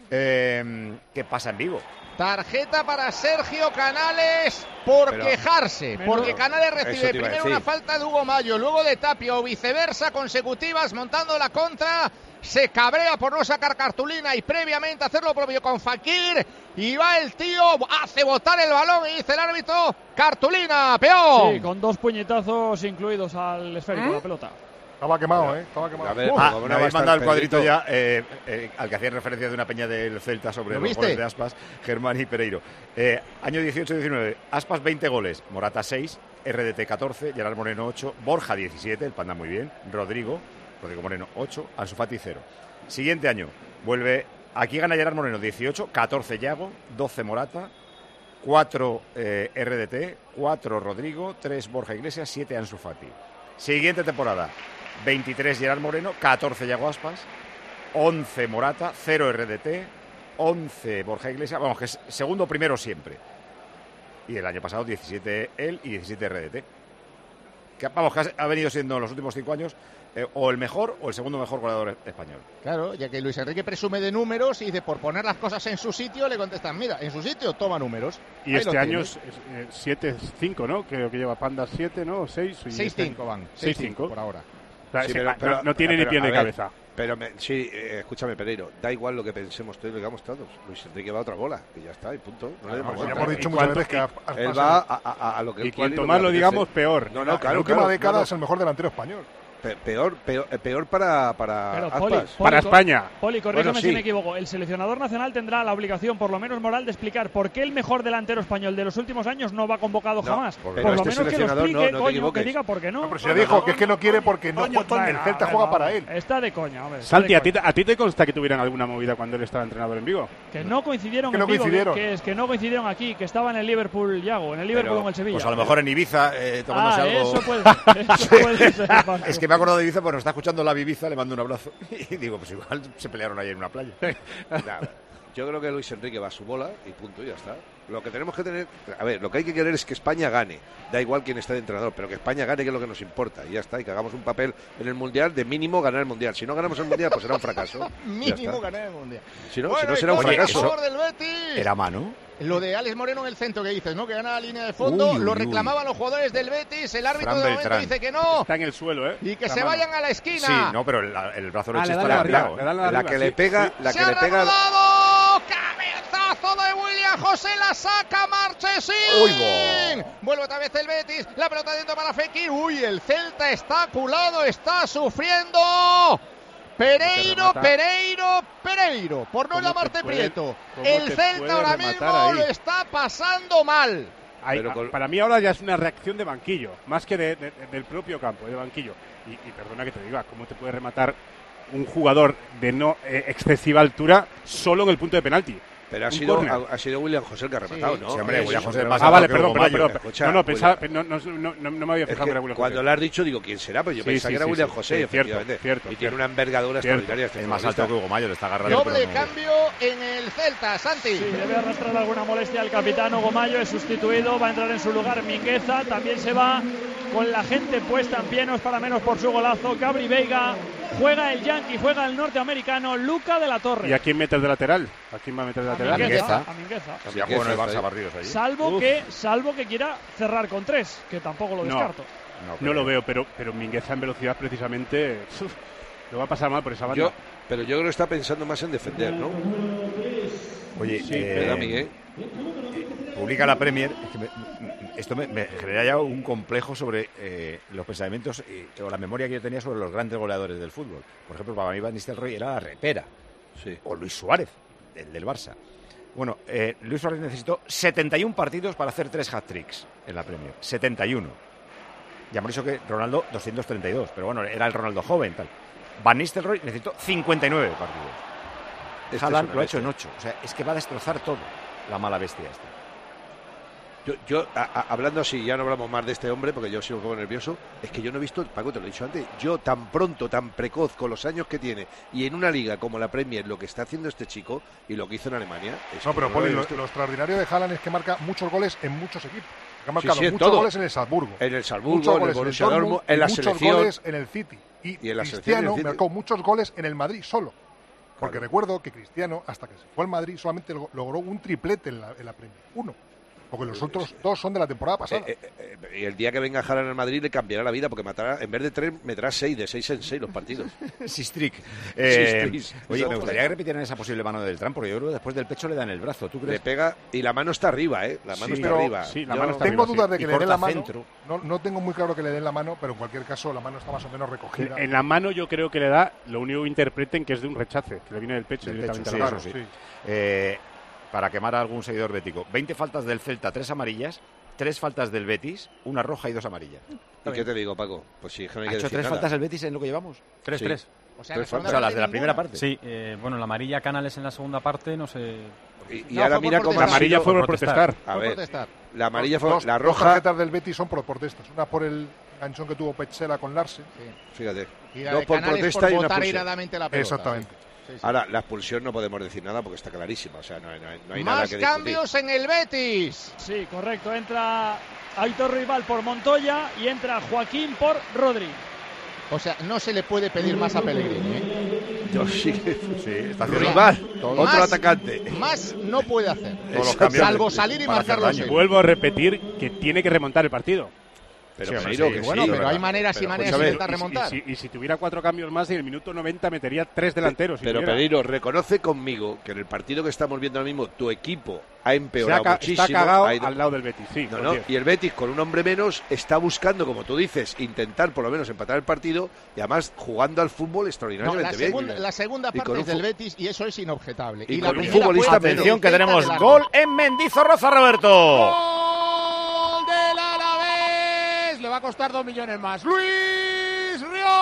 Eh, ¿Qué pasa en Vigo? Tarjeta para Sergio Canales por Pero, quejarse, pero, porque Canales recibe primero una falta de Hugo Mayo, luego de Tapia o viceversa, consecutivas, montando la contra. Se cabrea por no sacar cartulina y previamente hacer lo propio con Fakir, y va el tío, hace botar el balón y dice el árbitro, cartulina, peón. Sí, con dos puñetazos incluidos al esférico, ¿Eh? la pelota. Estaba quemado, ¿eh? Estaba quemado. A ver, uh, ah, me habéis mandado el cuadrito ya, eh, eh, al que hacía referencia de una peña del Celta sobre los goles de Aspas, Germán y Pereiro. Eh, año dieciocho diecinueve, Aspas veinte goles, Morata seis, R D T catorce, Gerard Moreno ocho, Borja diecisiete, el Panda muy bien, Rodrigo, Rodrigo Moreno ocho, Ansu Fati cero. Siguiente año, vuelve, aquí gana Gerard Moreno dieciocho, catorce Yago, doce Morata, cuatro eh, R D T, cuatro Rodrigo, tres Borja Iglesias, siete Ansu Fati. Siguiente temporada, veintitrés Gerard Moreno, catorce Yago Aspas, once Morata, cero R D T, once Borja Iglesias, vamos, que es segundo primero siempre. Y el año pasado diecisiete él y diecisiete R D T. Que, vamos, que ha venido siendo en los últimos cinco años eh, o el mejor o el segundo mejor goleador español. Claro, ya que Luis Enrique presume de números y dice, por poner las cosas en su sitio, le contestan, mira, en su sitio toma números. Y Ahí este año es siete cinco, ¿no? Creo que lleva Panda siete, ¿no? seis cinco van. seis cinco por ahora. O sea, sí, pero, no, pero, no tiene pero, ni pie de ver, cabeza. Pero me, sí, eh, escúchame, Pereiro, da igual lo que pensemos todos, lo digamos todos. Luis Enrique va a otra bola, que ya está, y punto. No no, le no, ya hemos dicho muchas veces que a, a, él va a, a, a lo que él y cuanto más lo digamos, peor. No, no, claro, la última claro, década claro. es el mejor delantero español. Peor, peor, peor para, para Pero, Aspas. Poli, Poli, para España. Poli, corrígeme bueno, sí. si me equivoco. El seleccionador nacional tendrá la obligación, por lo menos moral, de explicar por qué el mejor delantero español de los últimos años no va convocado no, jamás. Por lo este menos que lo explique, no, no coño, que diga por qué no. no pero si ya dijo no, que es que no quiere porque no coño, juega, el Celta juega para él. Está de coña, hombre. Santi, ¿a ti, ¿a ti te consta que tuvieran alguna movida cuando él estaba entrenador en Vigo? Que no coincidieron que en no Vigo, coincidieron. Que, es que no coincidieron aquí, que estaba en el Liverpool Yago, en el Liverpool Pero, o en el Sevilla. Pues a lo mejor en Ibiza, eh, tomándose ah, algo. Eso puede ser, eso puede ser. Es que me he acordado de Ibiza, porque nos está escuchando la Ibiza, le mando un abrazo. Y digo, pues igual se pelearon ayer en una playa. Yo creo que Luis Enrique va a su bola y punto, y ya está. Lo que tenemos que tener, a ver, lo que hay que querer es que España gane. Da igual quién esté de entrenador, pero que España gane, que es lo que nos importa. Y ya está, y que hagamos un papel en el Mundial de mínimo ganar el Mundial. Si no ganamos el Mundial, pues será un fracaso. Mínimo ganar el Mundial. Si no, bueno, si no será un Oye, fracaso. favor del Betis. Era mano. Lo de Alex Moreno en el centro que dices, ¿no? Que gana la línea de fondo, Uy, uy, lo uy. reclamaban los jugadores del Betis, el árbitro Fran de momento Beltrán. dice que no. Está en el suelo, ¿eh? Y que La se mano. vayan a la esquina. Sí, no, pero el, el brazo Ah, derecho le da está la arriba. arriba, le da la La arriba, que sí, le pega, sí. la Se que ha le pega. rodado, cabezazo de William José, la saca Marchesín. Uy, bo. Vuelve otra vez el Betis, la pelota dentro para Fekir. Uy, el Celta está culado, está sufriendo. Pereiro, remata. Pereiro, Pereiro, por no ¿Cómo llamarte te puede- Prieto. cómo El te Celta puede ahora rematar mismo ahí? lo está pasando mal. Ahí, Pero a- con- Para mí ahora ya es una reacción de banquillo, más que de- de- del propio campo, de banquillo. Y, y perdona que te diga, ¿cómo te puede rematar un jugador de no eh, excesiva altura solo en el punto de penalti? Pero ha Un sido, córner. ha, ha sido William José el que ha rematado, ¿no? Sí, hombre, Es- William José pero- más Ah, vale, alto que perdón, Hugo perdón, Mayo. perdón. Escucha, no, no, pensaba, William- no, no, no, no me había Es fijado que que era William cuando José. lo has dicho, digo, ¿quién será? Pero yo Sí, pensaba sí, que era sí, William sí. José, Sí, cierto, efectivamente. cierto, y tiene cierto. una envergadura Cierto. extraordinaria. este Es más futbolista. alto que Hugo Mayo, le está agarrando. Doble pero no- cambio en el Celta, Santi. Sí, debe arrastrar alguna molestia al capitán Hugo Mayo, es sustituido, va a entrar en su lugar Mingueza, también se va con la gente puesta en pie, no es para menos por su golazo. Gabri Veiga, juega el Yankee, juega el norteamericano Luca de la Torre. ¿Y a quién metes de lateral? ¿A quién va a meter de A lateral? Mingueza, Mingueza. a Mingueza. Sí, ha jugado en el Barça partidos allí. Salvo Uf. que, salvo que quiera cerrar con tres, que tampoco lo No. descarto. No, No lo veo, pero, pero Mingueza en velocidad precisamente uf, lo va a pasar mal por esa banda. Yo, pero yo creo que está pensando más en defender, ¿no? Oye, Sí, eh, me da a mí, ¿eh? publica la Premier, es que me- esto me, me genera ya un complejo sobre eh, los pensamientos y, o la memoria que yo tenía sobre los grandes goleadores del fútbol. Por ejemplo, para mí Van Nistelrooy era la repera, Sí. o Luis Suárez, el del Barça. Bueno, eh, Luis Suárez necesitó setenta y uno partidos para hacer tres hat-tricks en la Premier, setenta y uno. Ya hemos dicho que Ronaldo doscientos treinta y dos, pero bueno, era el Ronaldo joven, tal. Van Nistelrooy necesitó cincuenta y nueve partidos. Este es Haaland una lo ha hecho bestia. en ocho. O sea, es que va a destrozar todo, la mala bestia esta. Yo, yo a- a- hablando así, ya no hablamos más de este hombre porque yo soy un poco nervioso, es que yo no he visto, Paco, te lo he dicho antes, yo tan pronto, tan precoz, con los años que tiene, y en una liga como la Premier, lo que está haciendo este chico y lo que hizo en Alemania... es No, que pero no lo he Poli, lo, visto. lo extraordinario de Haaland es que marca muchos goles en muchos equipos. Ha marcado Sí, sí, en muchos todo. goles en el Salzburgo. En el Salzburgo, muchos en el goles Borussia Dortmund, Dortmund, en la muchos selección. goles en el City. Y, Y en la selección Cristiano del City. marcó muchos goles en el Madrid solo. Porque recuerdo que Cristiano, hasta que se fue al Madrid, solamente lo- logró un triplete en la, en la Premier. Uno. Porque los otros dos son de la temporada pasada. Eh, eh, eh, y el día que venga Haaland al Madrid le cambiará la vida porque matará, en vez de tres, meterá seis, de seis en seis los partidos. Sistrick. Eh, Sistris. oye, me Exacto. gustaría que repitieran esa posible mano del Trump, porque yo creo que después del pecho le dan el brazo. ¿Tú Le crees? pega y la mano está arriba, ¿eh? La mano Sí, está pero arriba. sí, la Yo- mano está Tengo arriba, dudas sí. de que Y le den corta la mano. centro. No, no tengo muy claro que le den la mano, pero en cualquier caso la mano está más o menos recogida. En la mano yo creo que le da, lo único que interpreten que es de un rechace, que le viene del pecho Del directamente pecho, a la sí, mano. eso sí. Eh, para quemar a algún seguidor bético. veinte faltas del Celta, tres amarillas, tres faltas del Betis, una roja y dos amarillas. ¿Y qué te digo, Paco? Pues sí, que no hay ¿Ha que hecho decir tres nada. faltas el Betis en lo que llevamos? Tres, Sí. tres. O sea, Tres en faltas. la segunda O sea, las de la parte primera ninguna. parte. Sí, eh, bueno, la amarilla Canales en la segunda parte, no sé. Y, y No, ahora fue por mira cómo protestar. ha La amarilla sido- fue por por protestar. A Por ver, protestar. la amarilla fue Dos- la Dos roja. tarjetas del Betis son por protestas. Una por el ganchón que tuvo Petzela con Larsen. Fíjate. Y la Dos de por Canales protesta por y una botar expulsión. iradamente la pelota. Exactamente. Sí, sí. Ahora, la expulsión no podemos decir nada porque está clarísima. O sea, no hay, no hay- no hay nada Más que discutir. cambios en el Betis. Sí, correcto. Entra Aitor Rival por Montoya y entra Joaquín por Rodri. O sea, no se le puede pedir más a Pellegrini, ¿eh? Yo sí. Sí, está haciendo- Rival, otro Más- atacante. Más no puede hacer. Todos los cambios Salvo de- salir y para marcar hacer los daño. seis. Vuelvo a repetir que tiene que remontar el partido. Pero, Sí, hombre, Pereiro, sí, que bueno, sí, pero ¿verdad? hay maneras y Pero, maneras de escúchame, intentar Y si- remontar. Y, si, y si tuviera cuatro cambios más, en el minuto noventa metería tres delanteros. si Pero tuviera. Pereiro, reconoce conmigo que en el partido que estamos viendo ahora mismo, tu equipo ha Se ha empeorado ca- muchísimo. está cagado Ha ido- al lado del Betis, sí. No, por no, cierto. y el Betis con un hombre menos está buscando, como tú dices, intentar por lo menos empatar el partido y además jugando al fútbol No, extraordinariamente la, bien. segunda, la segunda Y con parte un es del fu- Betis y eso es inobjetable. y Y, con la un primera futbolista fue menos. Atención que del tenemos Celta de gol largo. en Mendizorroza, Roberto. Gol del Alavés. Le va a costar dos millones más. Luis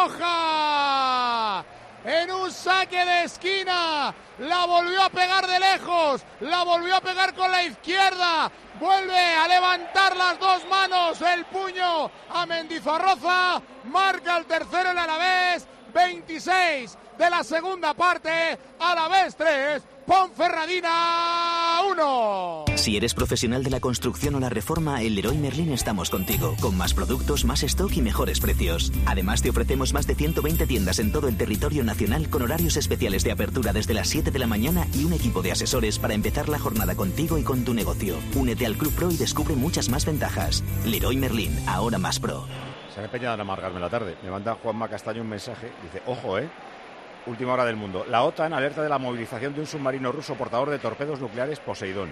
Rioja. En un saque de esquina. La volvió a pegar de lejos. La volvió a pegar con la izquierda. Vuelve a levantar las dos manos. El puño a Mendizorroza. Marca el tercero el Alavés. veintiséis de la segunda parte. Alavés tres. Ponferradina uno. Si eres profesional de la construcción o la reforma, en Leroy Merlin estamos contigo, con más productos, más stock y mejores precios. Además, te ofrecemos más de ciento veinte tiendas en todo el territorio nacional con horarios especiales de apertura desde las siete de la mañana y un equipo de asesores para empezar la jornada contigo y con tu negocio. Únete al Club Pro y descubre muchas más ventajas. Leroy Merlin, ahora más pro. Se han empeñado en amargarme la tarde. Me manda Juanma Castaño un mensaje. Dice, ojo, eh. Última hora del mundo. La OTAN alerta de la movilización de un submarino ruso portador de torpedos nucleares Poseidón.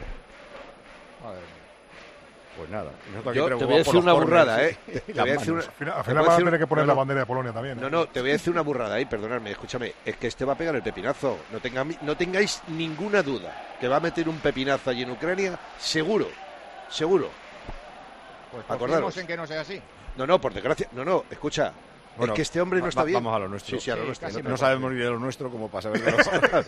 Pues nada. Yo te voy a decir una burrada, ¿eh? Te voy a decir una... Al final, al final van a tener que poner no, la bandera de Polonia también. ¿eh? No, no, te voy a decir una burrada ahí, perdonadme, escúchame. Es que este va a pegar el pepinazo. No, tenga, no tengáis ninguna duda que va a meter un pepinazo allí en Ucrania, seguro. Seguro. Pues acordaros en que no sea así. No, no, por desgracia. No, no, escucha. Bueno, es que este hombre no está va, bien. Vamos a lo nuestro. Sí, sí, a lo sí, nuestro. No, no sabemos ni de lo nuestro como para saber de lo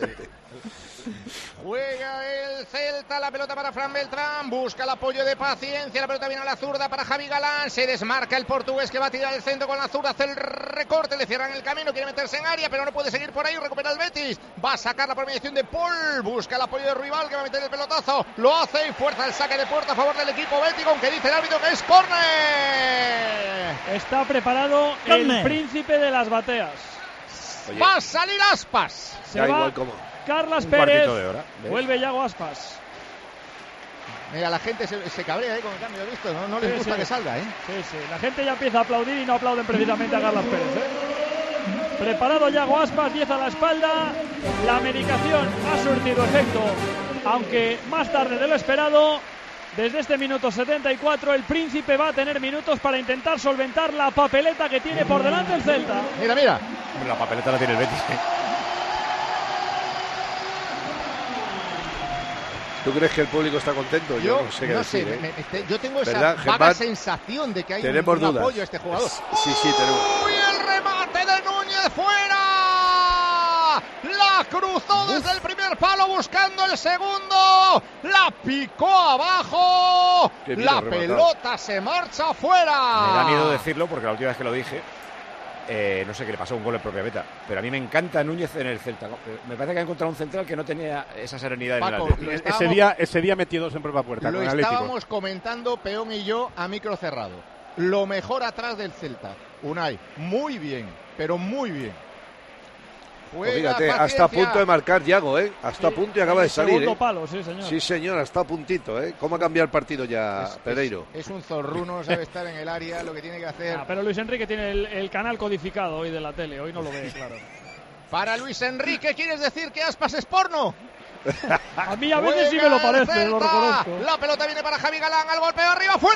Juega el Celta, la pelota para Fran Beltrán, busca el apoyo de Paciencia, la pelota viene a la zurda para Javi Galán, se desmarca el portugués que va a tirar el centro con la zurda, hace el recorte, le cierran el camino, quiere meterse en área, pero no puede seguir por ahí, recupera el Betis, va a sacar la mediación de Paul, busca el apoyo de Rival que va a meter el pelotazo, lo hace y fuerza el saque de puerta a favor del equipo bético, aunque dice el árbitro que es córner. Está preparado el príncipe de las bateas. Oye. Va a salir Aspas. Se va igual como Carlas Pérez. De hora, vuelve Yago Aspas. Mira, la gente se, se cabrea ¿eh? con el cambio de visto. No, no les sí, gusta sí. que salga. ¿eh? Sí, sí. La gente ya empieza a aplaudir y no aplauden precisamente a Carlas Pérez. ¿eh? Preparado Yago Aspas, diez a la espalda. La medicación ha surtido efecto, aunque más tarde de lo esperado. Desde este minuto setenta y cuatro el Príncipe va a tener minutos para intentar solventar la papeleta que tiene por delante el Celta. Mira, mira. La papeleta la tiene el Betis. ¿eh? ¿Tú crees que el público está contento? Yo, yo no sé qué no decir. Sé, ¿eh? me, me, yo tengo esa ¿verdad, vaga Germán? sensación de que hay un, un apoyo a este jugador. Sí, sí, tenemos. ¡Uy, el remate de Núñez fuera! La cruzó desde el primer palo buscando el segundo. La picó abajo. La rematado. Pelota se marcha fuera. Me da miedo decirlo porque la última vez que lo dije, eh, no sé qué le pasó, un gol en propia meta. Pero a mí me encanta Núñez en el Celta. Me parece que ha encontrado un central que no tenía esa serenidad Paco, en el Ese día, ese día metió dos en propia puerta. Lo con estábamos Atlético. comentando Peón y yo a micro cerrado. Lo mejor atrás del Celta. Unai, muy bien, pero muy bien. Pues fíjate, hasta a punto de marcar Yago, ¿eh? Hasta sí, a punto y acaba de salir. Segundo ¿eh? palo, sí, señor. Sí, señor, hasta a puntito, ¿eh? ¿Cómo ha cambiado el partido ya, es, Pereiro? Es, es un zorruno, no sabe estar en el área, lo que tiene que hacer. Ah, pero Luis Enrique tiene el, el canal codificado hoy de la tele, hoy no lo ve, claro. Para Luis Enrique, ¿quieres decir que Aspas es porno? A mí a veces sí me lo parece, lo reconozco. La pelota viene para Javi Galán, al golpeo arriba, fuera.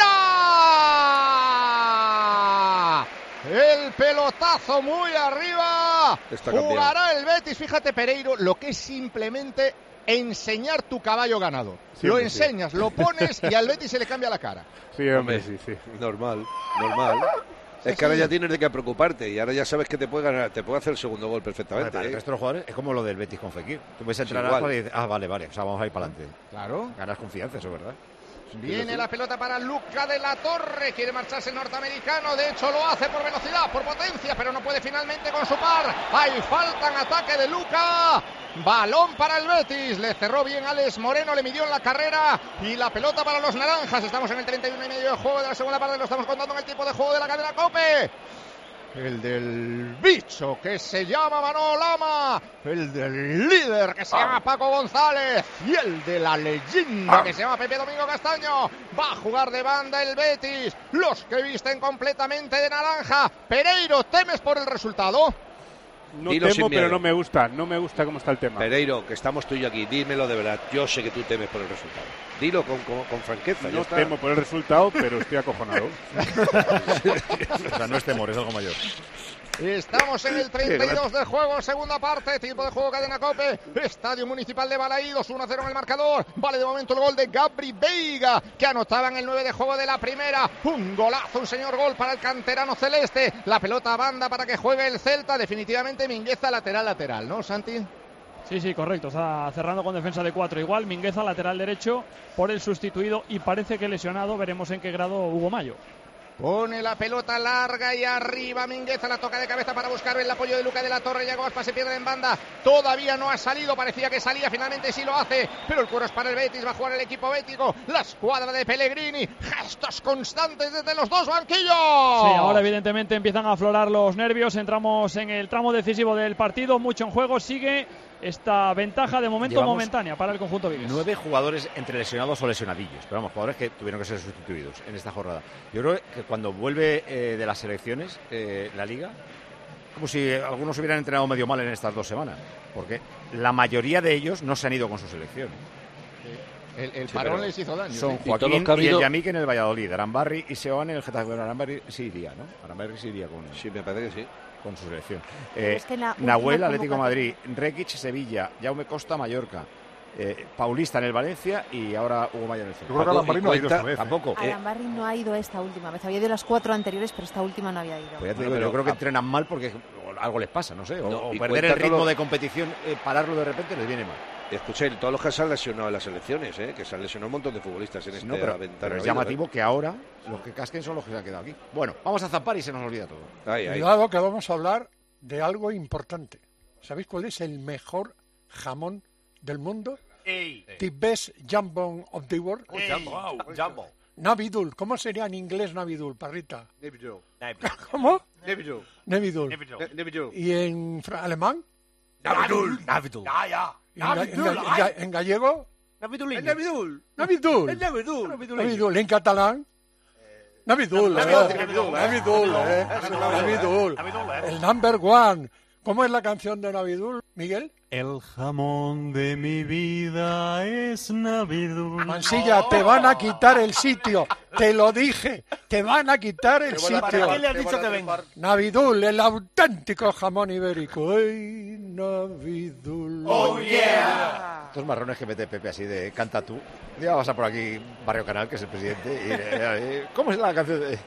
El pelotazo muy arriba. Está Jugará el Betis. Fíjate, Pereiro, lo que es simplemente enseñar tu caballo ganado. Sí, lo enseñas, sí. Lo pones y al Betis se le cambia la cara. Sí, hombre, sí, sí. Normal, normal. Es sí, que ahora sí. ya tienes de qué preocuparte y ahora ya sabes que te puede ganar, te puede hacer el segundo gol perfectamente. Para ¿eh? el resto de los jugadores es como lo del Betis con Fekir. Tú puedes entrar sí, a y dices, ah, vale, vale, o sea, vamos a ir para adelante. Claro. Ganas confianza, eso, ¿verdad? Viene la pelota para Luca de la Torre, quiere marcharse el norteamericano, de hecho lo hace por velocidad, por potencia, pero no puede finalmente con su par. Hay falta en ataque de Luca, balón para el Betis, le cerró bien Alex Moreno, le midió en la carrera y la pelota para los naranjas. Estamos en el treinta y uno y medio de juego de la segunda parte, lo estamos contando en el tiempo de juego de la cadena COPE. El del bicho que se llama Manolo Lama, el del líder que se llama Paco González y el de la leyenda que se llama Pepe Domingo Castaño. Va a jugar de banda el Betis, los que visten completamente de naranja. Pereiro, ¿temes por el resultado? No Dilo temo, pero no me gusta, no me gusta cómo está el tema. Pereiro, que estamos tú y yo aquí, dímelo de verdad. Yo sé que tú temes por el resultado. Dilo con, con, con franqueza. No temo por el resultado, pero estoy acojonado. O sea, no es temor, es algo mayor. Estamos en el treinta y dos de juego, segunda parte, tiempo de juego, cadena COPE, Estadio Municipal de Balaídos, uno a cero en el marcador. Vale de momento el gol de Gabri Veiga, que anotaba en el nueve de juego de la primera. Un golazo, un señor gol para el canterano celeste. La pelota a banda para que juegue el Celta, definitivamente Mingueza lateral-lateral, ¿no, Santi? Sí, sí, correcto, está cerrando con defensa de cuatro igual, Mingueza lateral derecho por el sustituido y parece que lesionado, veremos en qué grado Hugo Mayo. Pone la pelota larga y arriba Mingueza, la toca de cabeza para buscar el apoyo de Luca de la Torre. Yago Aspas se pierde en banda, todavía no ha salido, parecía que salía, finalmente sí lo hace, pero el cuero es para el Betis, va a jugar el equipo bético, la escuadra de Pellegrini, gestos constantes desde los dos banquillos. Sí, ahora evidentemente empiezan a aflorar los nervios, entramos en el tramo decisivo del partido, mucho en juego, sigue esta ventaja de momento Llevamos momentánea para el conjunto vigués. Nueve jugadores entre lesionados o lesionadillos, pero vamos, jugadores que tuvieron que ser sustituidos en esta jornada. Yo creo que cuando vuelve eh, de las selecciones eh, la Liga, como si algunos hubieran entrenado medio mal en estas dos semanas, porque la mayoría de ellos no se han ido con su selección. El, el Sí, parón pero les hizo daño. Son ¿sí? Joaquín Y, y, habido... el Yamik en el Valladolid, Arambarri y Seoane en el Getafe. Bueno, Arambarri sí iría, ¿no? Arambarri sí iría con Sí, me parece que sí. Con su selección. Pero Eh, es que la Nahuel, última Atlético de convocatoria- Madrid, Rekic, Sevilla, Jaume Costa, Mallorca, eh, Paulista en el Valencia y ahora Hugo Maya en el Celta. Yo creo que Arambarri no ha ido esta vez, ¿eh? Tampoco. Eh, Arambarri no ha ido esta última vez. Había ido las cuatro anteriores, pero esta última no había ido. pues ya te digo, Bueno, yo pero- creo que ah. entrenan mal porque algo les pasa, no sé. O, No, o y perder cuenta el ritmo todo- de competición, eh, pararlo de repente les viene mal. Escuché, todos los que se han lesionado en las selecciones, ¿eh? que se han lesionado un montón de futbolistas en Sí, esta no, pero, ventana. pero es ¿no? llamativo que ahora los que casquen son los que se han quedado aquí. Bueno, vamos a zampar y se nos olvida todo. Ahí, ahí. Cuidado que vamos a hablar de algo importante. ¿Sabéis cuál es el mejor jamón del mundo? The best jambon of the world. Jumbo. Jumbo. Navidul. ¿Cómo sería en inglés Navidul, Parrita? Nevidul. ¿Cómo? Nevidul. Navidul. Ne- Nevidul. ¿Y en fra- alemán? Navidul. Navidul. Ya, ya. ¿Y en, ga- en ga- en ga- en gallego? Navidulín. Navidul. Navidul. El Navidul. Navidul. ¿En catalán? Navidul. Navidul, eh. Navidul, eh. Navidul, eh. Navidul. Navidul, eh. El number one. ¿Cómo es la canción de Navidul, Miguel? El jamón de mi vida es Navidul. Mansilla, te van a quitar el sitio. Te lo dije. Te van a quitar el sitio. ¿Para qué le has dicho que venga? Navidul, el auténtico jamón ibérico. ¡Ay, Navidul! ¡Oh, yeah! Estos marrones que mete Pepe así de canta tú. Ya vas a por aquí Barrio Canal, que es el presidente. Y, eh, eh, ¿cómo es la canción de,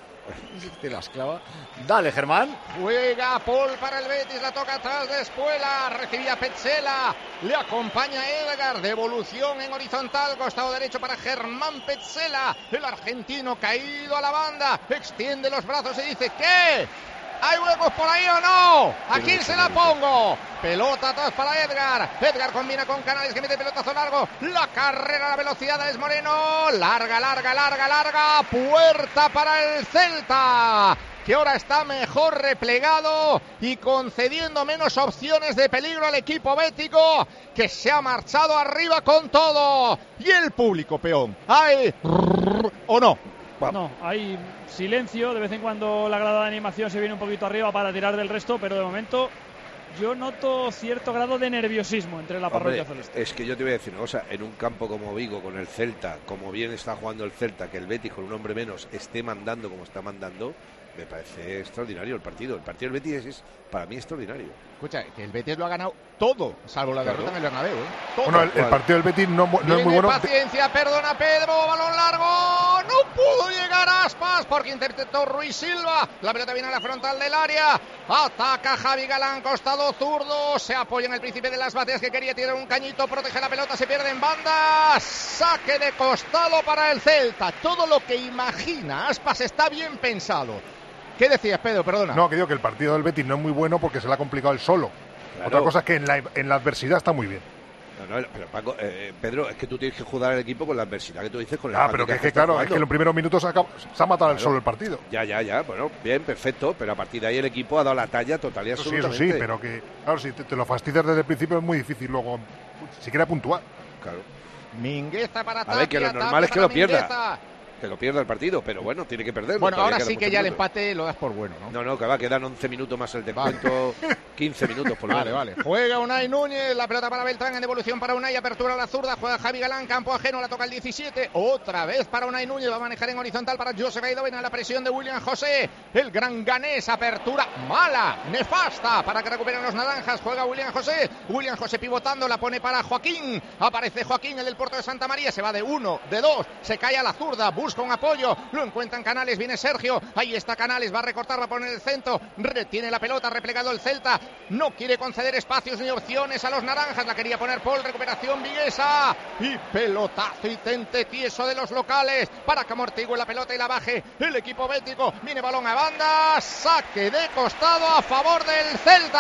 de la esclava? Dale, Germán. Juega Paul para el Betis, la toca atrás de Espuela, recibía Petzela, le acompaña Edgar, devolución en horizontal, costado derecho para Germán Petzela, el argentino caído a la banda, extiende los brazos y dice ¿qué? ¿Hay huecos por ahí o no? ¿A quién se la pongo? Pelota atrás para Edgar. Edgar combina con Canales que mete pelotazo largo. La carrera, la velocidad de Es Moreno. Larga, larga, larga, larga. Puerta para el Celta, que ahora está mejor replegado y concediendo menos opciones de peligro al equipo bético, que se ha marchado arriba con todo. Y el público, peón. ¿Hay o no? No, hay silencio, de vez en cuando la grada de animación se viene un poquito arriba para tirar del resto, pero de momento yo noto cierto grado de nerviosismo entre la parroquia Hombre, celeste. es que yo te voy a decir una cosa, en un campo como Vigo, con el Celta, como bien está jugando el Celta, que el Betis con un hombre menos esté mandando como está mandando, me parece extraordinario el partido. El partido del Betis es, para mí, extraordinario. Escucha, que el Betis lo ha ganado todo, salvo la Claro. derrota en el Bernabéu, ¿eh? Todo. Bueno, el, el partido del Betis no, no es muy Tiene bueno. paciencia, perdona Pedro, balón largo, no pudo llegar Aspas porque interceptó Ruiz Silva, la pelota viene a la frontal del área, ataca Javi Galán, costado zurdo, se apoya en el príncipe de las bateas que quería tirar un cañito, protege la pelota, se pierde en banda, saque de costado para el Celta, todo lo que imagina Aspas está bien pensado. ¿Qué decías, Pedro? Perdona. No, que digo que el partido del Betis no es muy bueno porque se le ha complicado el solo. Claro. Otra cosa es que en la, en la adversidad está muy bien. No, no, pero Paco, eh, Pedro, es que tú tienes que jugar al equipo con la adversidad que tú dices, con el Ah, pero que es que claro, es que en los primeros minutos se ha, acab- se ha matado el Claro. solo el partido. Ya, ya, ya, bueno, bien, perfecto, pero a partir de ahí el equipo ha dado la talla total y Eso sí, eso absolutamente. sí, pero que, claro, si te, te lo fastidias desde el principio es muy difícil luego siquiera puntuar. Claro. Mingueza para A ver, que lo Tapia, normal es que Tapia lo pierda. para Mingueza. Que lo pierda el partido, pero bueno, tiene que perderlo. Bueno, todavía ahora quedan sí que muchos ya el minutos. empate lo das por bueno, ¿no? No, no, que va, quedan once minutos más el descuento, quince minutos por lo Vale, menos. vale. Juega Unai Núñez, la pelota para Beltrán en devolución para Unai, apertura a la zurda, juega Javi Galán, campo ajeno, la toca el diecisiete, otra vez para Unai Núñez, va a manejar en horizontal para Josep Eidóven a la presión de William José, el gran ganés, apertura mala, nefasta, para que recuperen los naranjas, juega William José, William José pivotando, la pone para Joaquín, aparece Joaquín, el del puerto de Santa María, se va de uno, de dos, se cae a la zurda, busca un apoyo, lo encuentran Canales, viene Sergio, ahí está Canales, va a recortar, va a poner el centro, retiene la pelota, replegado el Celta, no quiere conceder espacios ni opciones a los naranjas, la quería poner Paul, recuperación Viguesa y pelotazo y tente tieso de los locales para que amortigue la pelota y la baje el equipo bético. Viene balón a banda, saque de costado a favor del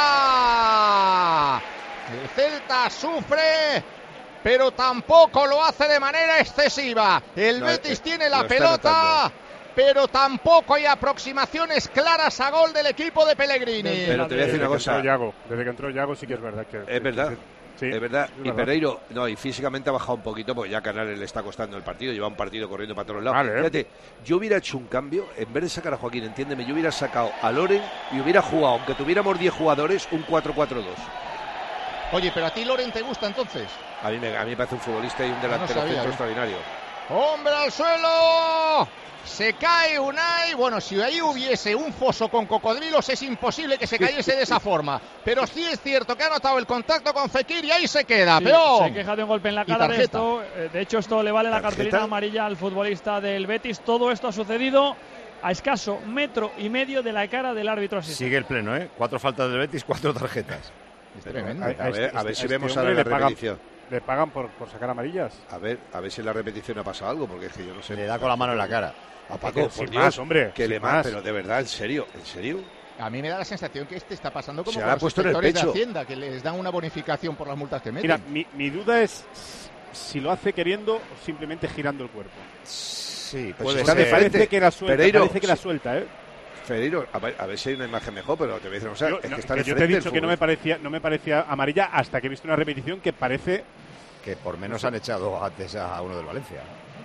Celta. El Celta sufre, pero tampoco lo hace de manera excesiva. El no, Betis eh, tiene la lo está pelota, notando. pero tampoco hay aproximaciones claras a gol del equipo de Pellegrini. Pero te voy a decir una cosa. Desde que entró Yago, desde que entró Yago sí que es verdad que... Es verdad. Sí, es verdad. es Y verdad. Pereiro, no, y físicamente ha bajado un poquito porque ya a Canales le está costando el partido, lleva un partido corriendo para todos lados. Vale. Fíjate, yo hubiera hecho un cambio, en vez de sacar a Joaquín, entiéndeme, yo hubiera sacado a Loren y hubiera jugado, aunque tuviéramos diez jugadores, un cuatro cuatro dos. Oye, pero a ti Loren te gusta entonces. A mí me, a mí me parece un futbolista y un delantero No sabía, centro ¿eh? extraordinario. ¡Hombre al suelo! Se cae Unai. Bueno, si ahí hubiese un foso con cocodrilos es imposible que se cayese de esa forma. Pero sí es cierto que ha notado el contacto con Fekir y ahí se queda. Sí, pero se queja de un golpe en la Y cara de tarjeta. esto. Eh, De hecho, esto le vale la ¿Tarjeta? cartulina amarilla al futbolista del Betis. Todo esto ha sucedido a escaso metro y medio de la cara del árbitro asistente. Sigue el pleno, ¿eh? Cuatro faltas del Betis, cuatro tarjetas. tremendo. A, a ver, a ver si vemos hombre ahora la le pagan- repetición. ¿Le pagan por, por sacar amarillas? A ver, a ver si en la repetición ha pasado algo, porque es que yo no sé. Le da con la mano en la cara. A Paco, Que por sin Dios, más, hombre, que sin le más. más, pero de verdad, en serio, en serio. A mí me da la sensación que este está pasando como Se con la ha los puesto en el inspectores de pecho. Hacienda, que les dan una bonificación por las multas que meten. Mira, mi, mi duda es si lo hace queriendo o simplemente girando el cuerpo. Sí, Pues puede está ser. de Parece frente. que la suelta, Pereiro, parece que la sí. suelta, ¿eh? Federico, a ver, a ver si hay una imagen mejor, pero te voy a decir una cosa, Yo, es no, que está que de yo te he frente el dicho que no me fútbol. parecía no me parecía amarilla hasta que he visto una repetición que parece Que por menos han echado antes a uno del Valencia.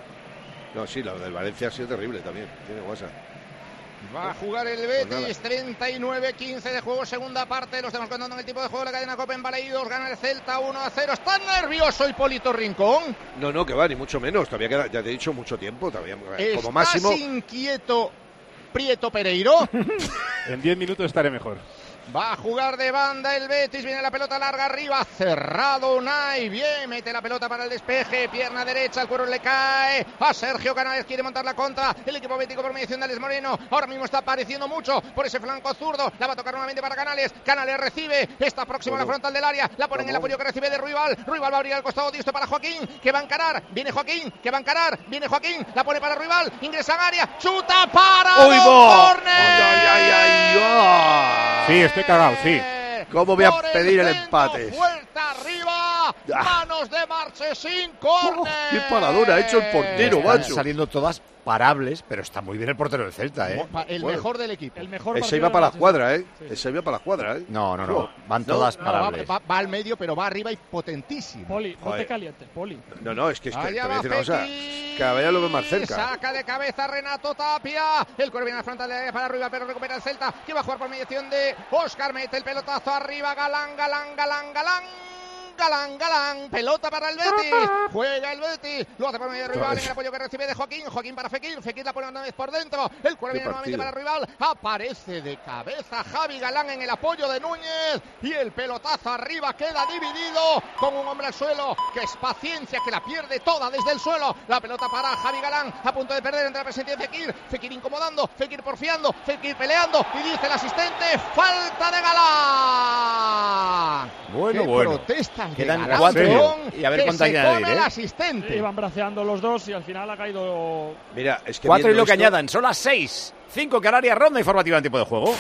No, sí, lo del Valencia ha sido terrible también, tiene guasa. Va a jugar el Pues Betis, treinta y nueve quince de juego, segunda parte. Lo estamos contando en el tipo de juego. La cadena Copa en Balaídos, gana el Celta uno a cero. ¿Está nervioso Hipólito Rincón? No, no, que va, ni mucho menos, todavía queda, ya te he dicho, mucho tiempo, todavía como ¿Estás máximo. inquieto Prieto Pereiro? en diez minutos estaré mejor. Va a jugar de banda el Betis, viene la pelota larga arriba, cerrado Unai, bien, mete la pelota para el despeje, pierna derecha, el cuero le cae a Sergio Canales, quiere montar la contra, el equipo bético por mediación de Alex Moreno, ahora mismo está apareciendo mucho por ese flanco zurdo, la va a tocar nuevamente para Canales, Canales recibe, está próximo a la frontal del área, la pone en el apoyo que recibe de Ruibal, Ruibal va a abrir al costado diestro para Joaquín, que va a encarar, viene Joaquín, que va a encarar, viene Joaquín, la pone para Ruibal, ingresa en área, chuta para ¡Uy, Don bo! Córner. ¡Ay, ay, ay, ay! Sí, estoy cagado, sí. ¿Cómo voy a Por pedir el centro, empate? Vuelta arriba, manos de Marchesín, córner. ¡Qué paradura ha hecho el portero, Están macho! saliendo todas parables, pero está muy bien el portero del Celta, ¿eh? El Bueno. mejor del equipo. El mejor Ese partido iba de para la Manchester. cuadra, ¿eh? Sí. Ese iba para la cuadra, ¿eh? No, no, no. Van No, todas No, va, parables. va- va al medio, pero va arriba y potentísimo. Poli, no Joder. te calientes, Poli. No, no, es que, es que te Allá voy a va decir una cosa, Fekir. cada vez lo veo más cerca. Saca de cabeza Renato Tapia. El cuervo viene a la frontal de para arriba, pero recupera el Celta, que va a jugar por mediación de Óscar. Mete el pelotazo arriba. Galán, Galán, Galán, Galán. Galán, Galán, pelota para el Betis, juega el Betis, lo hace por medio de rival en el apoyo que recibe de Joaquín, Joaquín para Fekir, Fekir la pone una vez por dentro, el cuervo viene nuevamente para el rival, aparece de cabeza Javi Galán en el apoyo de Núñez y el pelotazo arriba queda dividido con un hombre al suelo, que es paciencia, que la pierde toda desde el suelo, la pelota para Javi Galán, a punto de perder entre la presencia de Fekir, Fekir incomodando, Fekir porfiando, Fekir peleando y dice el asistente, falta de Galán. Bueno, ¡Qué bueno. protestas de Quedan Galán, cuatro León, y a ver que cuánto hay se que come añadir, el ¿eh? asistente. Iban braceando los dos y al final ha caído. Mira, es que Cuatro y viendo lo que esto- añadan. Son las seis. Cinco Canarias, ronda informativa en tiempo de juego.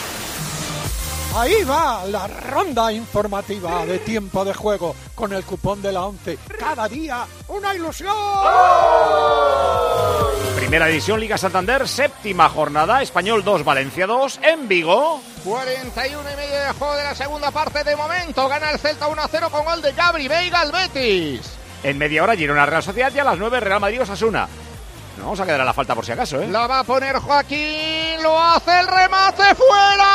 Ahí va la ronda informativa de tiempo de juego con el cupón de la once. Cada día una ilusión. Primera división, Liga Santander, séptima jornada. Español dos, Valencia dos, en Vigo. cuarenta y uno y medio de juego de la segunda parte. De momento gana el Celta uno a cero con gol de Gabri Veiga al Betis. En media hora, Girona Real Sociedad y a las nueve, Real Madrid Osasuna. No vamos a quedar a la falta por si acaso, ¿eh? La va a poner Joaquín, lo hace el remate fuera.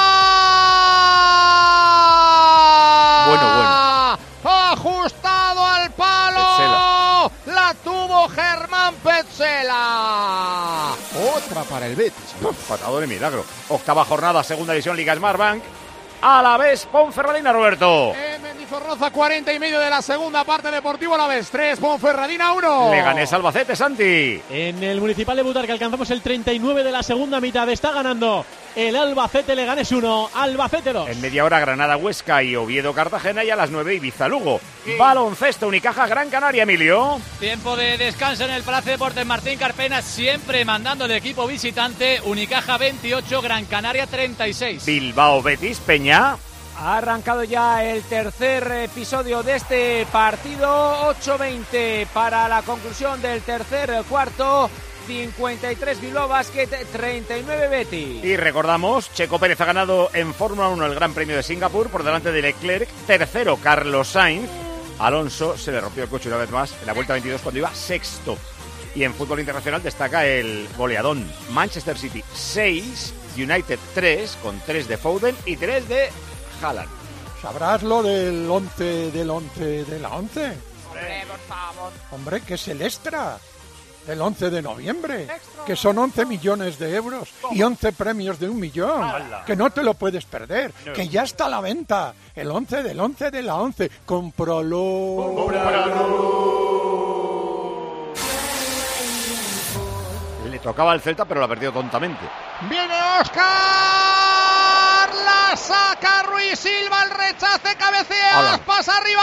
Bueno, bueno. Ajustado al palo. La tuvo Germán Petzela. Otra para el Betis. Patado de milagro. Octava jornada, segunda división, Liga Smartbank. A la vez, Ponferradina, Roberto. En Zorroza, cuarenta y medio de la segunda parte. Deportivo Alavés tres, Ponferradina uno. Leganés Albacete, Santi. En el Municipal de Butarque alcanzamos el treinta y nueve de la segunda mitad. Está ganando el Albacete. Leganés uno, Albacete dos. En media hora Granada Huesca y Oviedo Cartagena, y a las nueve Ibiza Lugo. Sí. Baloncesto Unicaja Gran Canaria, Emilio. Tiempo de descanso en el Palacio de Deportes Martín Carpena, siempre mandando el equipo visitante. Unicaja veintiocho, Gran Canaria treinta y seis. Bilbao Betis Peña. Ha arrancado ya el tercer episodio de este partido, ocho veinte para la conclusión del tercer cuarto, cincuenta y tres Bilbao Basket, treinta y nueve Betis. Y recordamos, Checo Pérez ha ganado en Fórmula uno el Gran Premio de Singapur por delante de Leclerc, tercero Carlos Sainz. Alonso se le rompió el coche una vez más en la vuelta veintidós cuando iba sexto. Y en fútbol internacional destaca el goleadón Manchester City seis, United tres, con tres de Foden y tres de Haaland. ¿Sabrás lo del once del once de la once? Hombre, por favor. Hombre, que es el extra del once de noviembre, extra. Que son once millones de euros. ¿Cómo? Y once premios de un millón. ¡Hala! Que no te lo puedes perder, no. Que ya está a la venta. El once del once de la once. Cómpralo. Cómpralo. Le tocaba al Celta, pero lo ha perdido tontamente. Viene Óscar. La saca Ruiz Silva, el rechace, cabeceas, pasa arriba,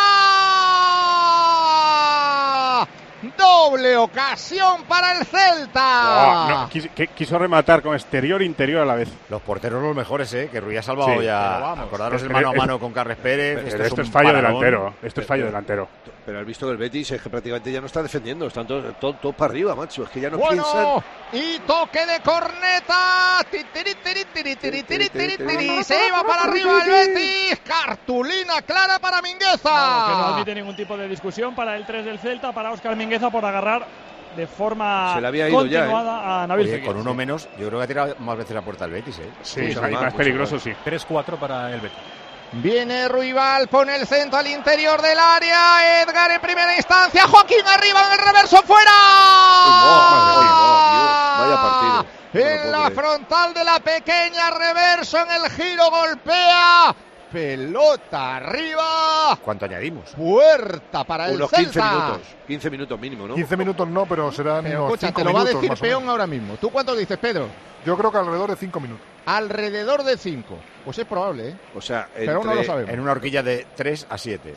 afuera. Doble ocasión para el Celta. Oh, no, quiso, quiso rematar con exterior e interior a la vez. Los porteros los mejores, ¿eh? Que Ruiz ha salvado sí, ya. Acordaros el mano a mano con Carles Pérez. Pero, esto pero es, esto es es fallo paragón. delantero. Esto es fallo pero, delantero. Pero has visto que el Betis es que prácticamente ya no está defendiendo. Están todos todo, todo para arriba, macho. Es que ya no bueno, piensan. Y toque de corneta. Se iba para arriba el Betis. Cartulina clara para Mingueza. Vamos, que no admite ningún tipo de discusión para el tres del Celta, para Óscar Mingueza por agarrar de forma Se le había ido continuada ya, ¿eh? a Nabil Oye, Fekir. con uno menos, yo creo que ha tirado más veces la puerta al Betis, ¿eh? Sí, sí, sí más, más peligroso, sí. tres cuatro para el Betis. Viene Ruibal, pone el centro al interior del área. Edgar en primera instancia. Joaquín arriba en el reverso, fuera. Uy, no, madre, oye, no, Dios, vaya partido. No en la creer. Frontal de la pequeña, reverso en el giro, golpea. Pelota arriba. ¿Cuánto añadimos? Puerta para el Unos Celta. quince minutos. quince minutos mínimo, ¿no? quince minutos no, pero serán pero unos escucha, cinco te lo va a minutos, decir más o Peón menos. ahora mismo. ¿Tú cuánto dices, Pedro? Yo creo que alrededor de cinco minutos. Alrededor de cinco. Pues es probable, ¿eh? O sea, pero aún no lo sabemos. En una horquilla de tres a siete.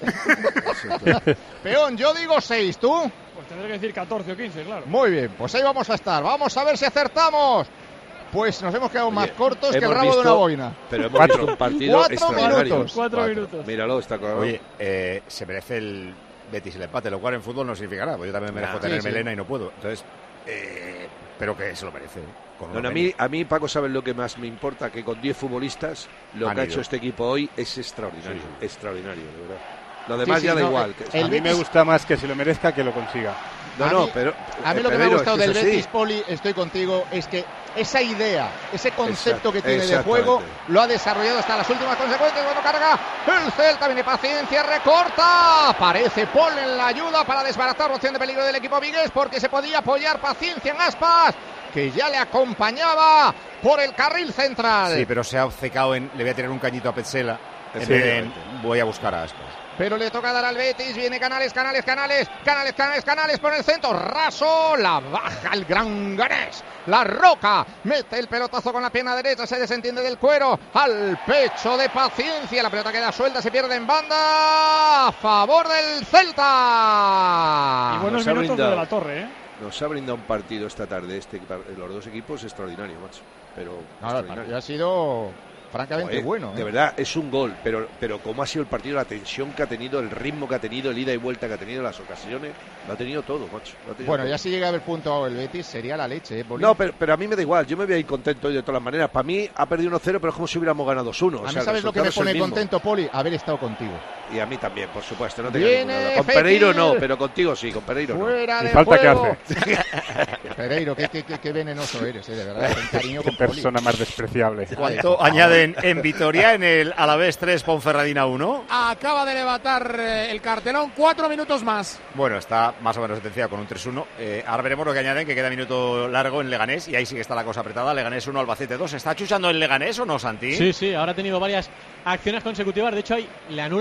Peón, yo digo seis, ¿tú? Pues tendré que decir catorce o quince, claro. Muy bien, pues ahí vamos a estar. Vamos a ver si acertamos. Pues nos hemos quedado Oye, más cortos que el rabo visto, de una boina. Pero hemos visto un partido Cuatro extraordinario. minutos. Cuatro, Cuatro minutos. Míralo, está claro. Oye, eh, se merece el Betis el empate, lo cual en fútbol no significa nada, porque yo también me merezco nah, tener sí, melena sí. y no puedo. Entonces, eh, pero que se lo merece. Con no, no, a, mí, a mí, Paco, ¿sabes lo que más me importa? Que con diez futbolistas, lo Han que ido. ha hecho este equipo hoy es extraordinario. Sí, sí. Extraordinario, de verdad. Lo demás sí, sí, ya da no, igual. El, el a mí Betis... me gusta más que se lo merezca que lo consiga. No, a no, mí, pero... A mí eh, lo que Pedro, me ha gustado es que del es Betis, Poli, estoy contigo, es que esa idea, ese concepto Exacto, que tiene de juego, lo ha desarrollado hasta las últimas consecuencias. Cuando carga el Celta, viene paciencia, recorta. Aparece Paul en la ayuda para desbaratar la opción de peligro del equipo vigués, porque se podía apoyar paciencia en Aspas, que ya le acompañaba por el carril central. Sí, pero se ha obcecado en... Le voy a tirar un cañito a Petzela, en vez de en, voy a buscar a Aspas. Pero le toca dar al Betis, viene Canales, Canales, Canales, Canales, Canales, Canales por el centro, raso, la baja el gran Ganés, la Roca, mete el pelotazo con la pierna derecha, se desentiende del cuero, al pecho de paciencia, la pelota queda suelta, se pierde en banda, a favor del Celta. Y buenos minutos brindado, de la Torre, ¿eh? Nos ha brindado un partido esta tarde, este, los dos equipos, extraordinario, macho, pero no, el partido ha sido... francamente Joder, bueno. ¿eh? De verdad, es un gol, pero, pero cómo ha sido el partido, la tensión que ha tenido, el ritmo que ha tenido, el ida y vuelta que ha tenido, las ocasiones, lo ha tenido todo, macho. Lo ha tenido bueno, todo. Ya si llega a haber puntuado el Betis, sería la leche, ¿eh, Poli? No, pero, pero a mí me da igual, yo me voy a ir contento hoy de todas las maneras. Para mí ha perdido uno cero, pero es como si hubiéramos ganado dos uno. A o mí, sea, ¿sabes lo que me pone contento, Poli? Haber estado contigo. Y a mí también, por supuesto, no te Viene Con Pereiro no, pero contigo sí, con Pereiro Fuera no. De falta juego. que hace. Pereiro, qué, qué, qué, qué venenoso eres, eh, de verdad. Qué cariño Qué con persona Poli. más despreciable. ¿Cuánto añaden en Vitoria, en el Alavés tres, Ponferradina uno? Acaba de levantar eh, el cartelón, cuatro minutos más. Bueno, está más o menos sentenciado con un tres uno. Eh, ahora veremos lo que añaden, que queda minuto largo en Leganés, y ahí sí que está la cosa apretada. Leganés uno, Albacete dos. ¿Está chuchando el Leganés o no, Santi? Sí, sí, ahora ha tenido varias acciones consecutivas. De hecho, ahí le anulan un gol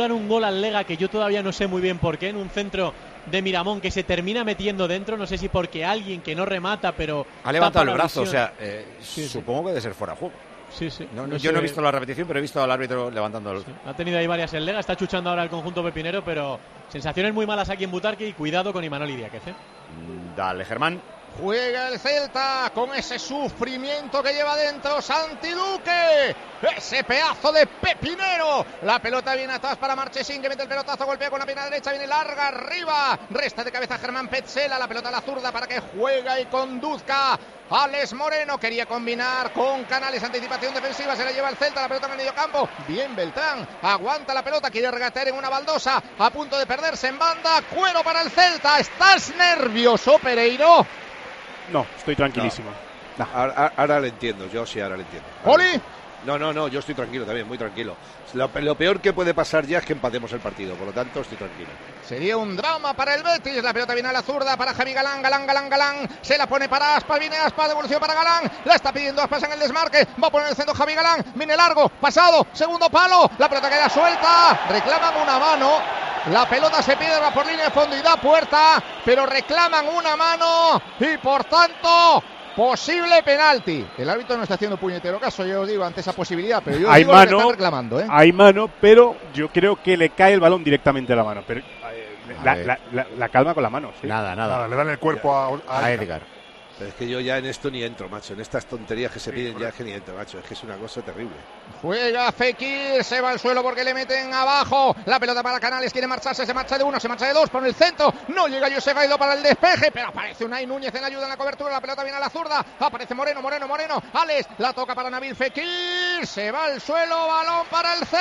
gol al Lega, que yo todavía no sé muy bien por qué, en un centro de Miramón que se termina metiendo dentro, no sé si porque alguien que no remata, pero ha levantado el brazo, visión. o sea, eh, sí, supongo sí. que debe ser fuera de juego. Sí, sí. No, no, no yo sé. no he visto la repetición, pero he visto al árbitro levantando el... Sí. Ha tenido ahí varias el Lega, está chuchando ahora el conjunto pepinero, pero sensaciones muy malas aquí en Butarque y cuidado con Imanol Idiáquez, ¿eh? Dale, Germán. Juega el Celta con ese sufrimiento que lleva dentro Santi Duque. Ese pedazo de pepinero. La pelota viene atrás para Marchesín, que mete el pelotazo, golpea con la pierna derecha, viene larga arriba. Resta de cabeza Germán Petzela, la pelota a la zurda para que juega y conduzca. Alex Moreno quería combinar con Canales, anticipación defensiva, se la lleva el Celta, la pelota en el medio campo. Bien Beltrán, aguanta la pelota, quiere regatear en una baldosa, a punto de perderse en banda. Cuero para el Celta. ¿Estás nervioso, Pereiro? No, estoy tranquilísimo. No. Ahora, ahora le entiendo, yo sí, ahora le entiendo. ¿Oli? No, no, no, yo estoy tranquilo también, muy tranquilo. Lo, lo peor que puede pasar ya es que empatemos el partido, por lo tanto estoy tranquilo. Sería un drama para el Betis. La pelota viene a la zurda para Javi Galán, Galán, Galán, Galán. Se la pone para Aspas, viene Aspas, devolución para Galán. La está pidiendo Aspas en el desmarque. Va a poner el centro Javi Galán. Viene largo, pasado, segundo palo. La pelota queda suelta. Reclaman una mano. La pelota se pierde por línea de fondo y da puerta, pero reclaman una mano y por tanto posible penalti. El árbitro no está haciendo puñetero caso, yo os digo, ante esa posibilidad, pero yo os hay digo mano, lo que están reclamando, ¿eh? Hay mano, pero yo creo que le cae el balón directamente a la mano. Pero eh, la, la, la, la calma con la mano. ¿sí? Nada, nada, nada. Le dan el cuerpo a, a, a Edgar. Pero es que yo ya en esto ni entro, macho. En estas tonterías que se sí, piden ya es que ni entro, macho. Es que es una cosa terrible. Juega Fekir, se va al suelo porque le meten abajo. La pelota para Canales, quiere marcharse, se marcha de uno, se marcha de dos, por el centro. No llega José Gaido para el despeje, pero aparece Unai Núñez en ayuda en la cobertura. La pelota viene a la zurda, aparece Moreno, Moreno, Moreno. Alex, la toca para Nabil Fekir, se va al suelo, balón para el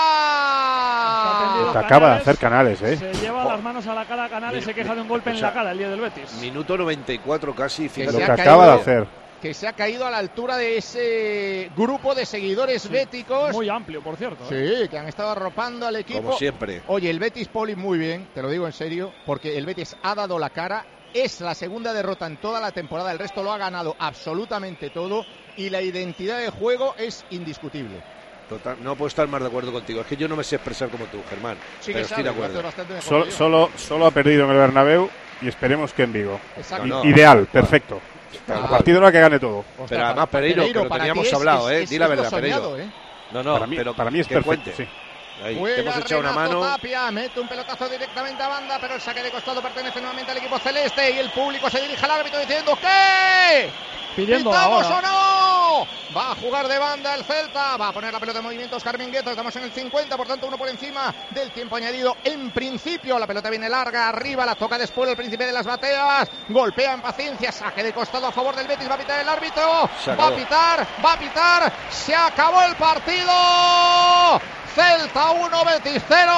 Celta. Te acaba de hacer Canales, ¿eh? Se lleva oh. las manos a la cara Canales, mi, se queja de un golpe o sea, en la cara el día del Betis. Minuto noventa y cuatro casi, fíjate. Lo que acaba de hacer. Que se ha caído a la altura de ese grupo de seguidores sí, béticos. Muy amplio, por cierto. Sí, ¿eh? que han estado arropando al equipo. Como siempre. Oye, el Betis, Poli, muy bien, te lo digo en serio, porque el Betis ha dado la cara. Es la segunda derrota en toda la temporada, el resto lo ha ganado absolutamente todo y la identidad de juego es indiscutible. Total, no puedo estar más de acuerdo contigo. Es que yo no me sé expresar como tú, Germán. Sí, pero estoy sabe, de acuerdo. Sol, solo, solo ha perdido en el Bernabéu y esperemos que en Vigo. Exacto. No, no, Ideal, perfecto. El partido era que gane todo. Ostras, pero además Pereiro, Pereiro que lo teníamos es, hablado, es, ¿eh? Es, Di la verdad, soñado, Pereiro. ¿eh? No, no, para mí, pero para mí es perfecto, sí. Ahí, te hemos echado una mano. Tapia, mete un pelotazo directamente a banda, pero el saque de costado pertenece nuevamente al equipo celeste y el público se dirige al árbitro diciendo ¿qué? Pidiendo ¿Pitamos ahora. o no? Va a jugar de banda el Celta, va a poner la pelota en movimiento Oscar Mingueto, estamos en el cincuenta, por tanto uno por encima del tiempo añadido. En principio la pelota viene larga, arriba, la toca después el príncipe de las bateas, golpea en paciencia, saque de costado a favor del Betis, va a pitar el árbitro, va a pitar, va a pitar, se acabó el partido. Celta uno, Betis cero,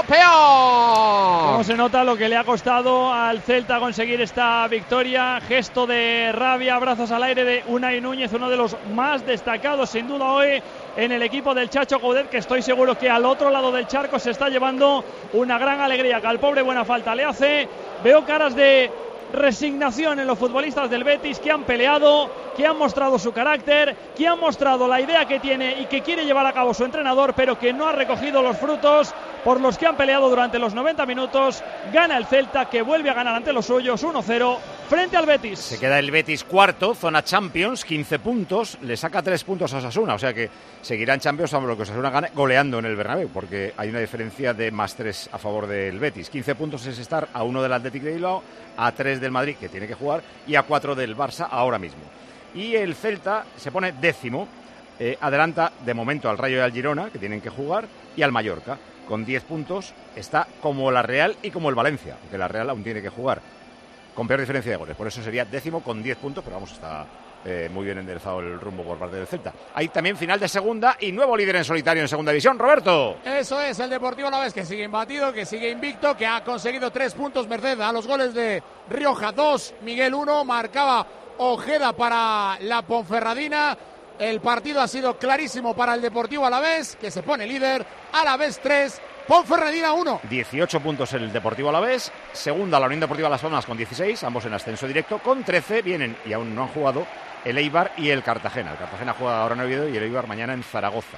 peor. Cómo se nota lo que le ha costado al Celta conseguir esta victoria. Gesto de rabia, brazos al aire de Unai Núñez, uno de los más destacados sin duda hoy en el equipo del Chacho Coudet, que estoy seguro que al otro lado del charco se está llevando una gran alegría, que al pobre buena falta le hace. Veo caras de resignación en los futbolistas del Betis, que han peleado, que han mostrado su carácter, que han mostrado la idea que tiene y que quiere llevar a cabo su entrenador, pero que no ha recogido los frutos por los que han peleado durante los noventa minutos. Gana el Celta, que vuelve a ganar ante los suyos uno cero frente al Betis. Se queda el Betis cuarto, zona Champions, quince puntos, le saca tres puntos a Osasuna, o sea que seguirá en Champions a lo que Osasuna gane, goleando en el Bernabéu, porque hay una diferencia de más tres a favor del Betis. quince puntos es estar a uno del Athletic de Bilbao, a tres del Madrid, que tiene que jugar, y a cuatro del Barça ahora mismo. Y el Celta se pone décimo, eh, adelanta de momento al Rayo y al Girona, que tienen que jugar, y al Mallorca. Con diez puntos está como la Real y como el Valencia, aunque la Real aún tiene que jugar con peor diferencia de goles. Por eso sería décimo con diez puntos, pero vamos, está eh, muy bien enderezado el rumbo por parte del Celta. Hay también final de segunda y nuevo líder en solitario en segunda división, Roberto. Eso es, el Deportivo Alavés, que sigue imbatido, que sigue invicto, que ha conseguido tres puntos merced a los goles de Rioja, dos, Miguel uno, marcaba Ojeda para la Ponferradina. El partido ha sido clarísimo para el Deportivo Alavés, que se pone líder. Alavés tres, Ponferradina uno. dieciocho puntos el Deportivo Alavés. Segunda la Unión Deportiva Las Palmas con dieciséis, ambos en ascenso directo. Con trece vienen, y aún no han jugado, el Eibar y el Cartagena. El Cartagena juega ahora en Oviedo y el Eibar mañana en Zaragoza.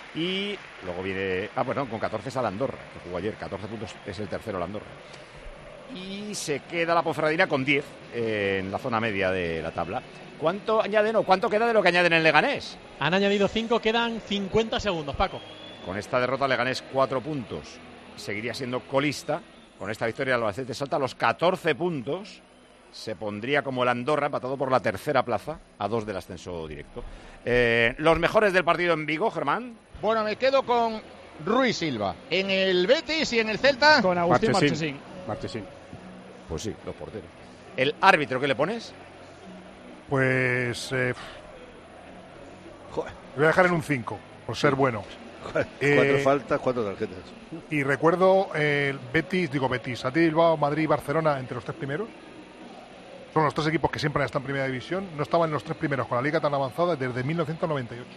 Y luego viene... Ah, bueno, con catorce está la Andorra, que jugó ayer. catorce puntos es el tercero la Andorra. Y se queda la Ponferradina con diez eh, en la zona media de la tabla. ¿Cuánto añaden o cuánto queda de lo que añaden en Leganés? Han añadido cinco, quedan cincuenta segundos, Paco. Con esta derrota Leganés cuatro puntos. Seguiría siendo colista. Con esta victoria el Albacete salta a los catorce puntos. Se pondría como el Andorra, empatado por la tercera plaza, a dos del ascenso directo. Eh, los mejores del partido en Vigo, Germán. Bueno, me quedo con Ruiz Silva. En el Betis y en el Celta. Con Agustín Marchesín. Marchesín. Pues sí, los porteros. ¿El árbitro qué le pones? Pues... Eh, voy a dejar en un cinco, por ser bueno. Cuatro Eh, faltas, cuatro tarjetas. Y recuerdo eh, el Betis, digo Betis, Athletic Bilbao, Madrid y Barcelona entre los tres primeros. Son los tres equipos que siempre han estado en primera división. No estaban en los tres primeros con la liga tan avanzada desde mil novecientos noventa y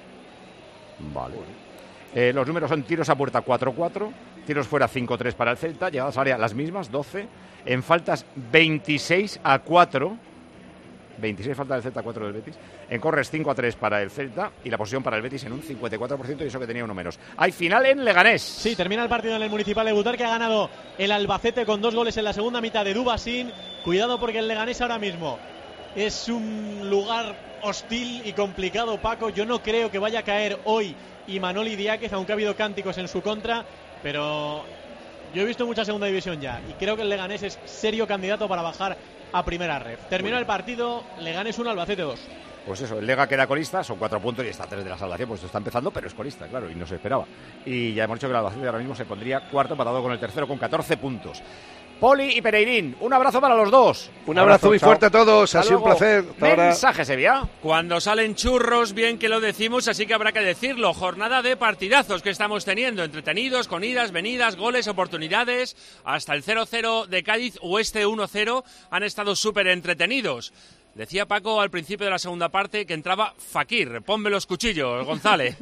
ocho. Vale. Eh, los números son tiros a puerta cuatro cuatro, tiros fuera cinco tres para el Celta, llegadas a área las mismas, doce. En faltas veintiséis a cuatro. veintiséis faltas del Celta, cuatro del Betis. En corners cinco a tres para el Celta y la posición para el Betis en un cincuenta y cuatro por ciento y eso que tenía uno menos. Hay final en Leganés. Sí, termina el partido en el Municipal de Butar, que ha ganado el Albacete con dos goles en la segunda mitad de Dubasín. Cuidado porque el Leganés ahora mismo es un lugar hostil y complicado, Paco. Yo no creo que vaya a caer hoy Imanol Diáquez, aunque ha habido cánticos en su contra, pero yo he visto mucha segunda división ya y creo que el Leganés es serio candidato para bajar a primera red. Terminó el partido, Leganés uno, Albacete dos. Pues eso, el Lega queda colista, son cuatro puntos y está a tres de la salvación, pues esto está empezando, pero es colista, claro, y no se esperaba. Y ya hemos dicho que el Albacete ahora mismo se pondría cuarto, empatado con el tercero con catorce puntos. Poli y Pereirín, un abrazo para los dos. Un abrazo muy fuerte a todos, ha sido un placer. Mensaje, Sevilla. Cuando salen churros, bien que lo decimos, así que habrá que decirlo. Jornada de partidazos que estamos teniendo, entretenidos, con idas, venidas, goles, oportunidades. Hasta el cero cero de Cádiz o este uno cero han estado súper entretenidos. Decía Paco al principio de la segunda parte que entraba Fakir. Ponme los cuchillos, González.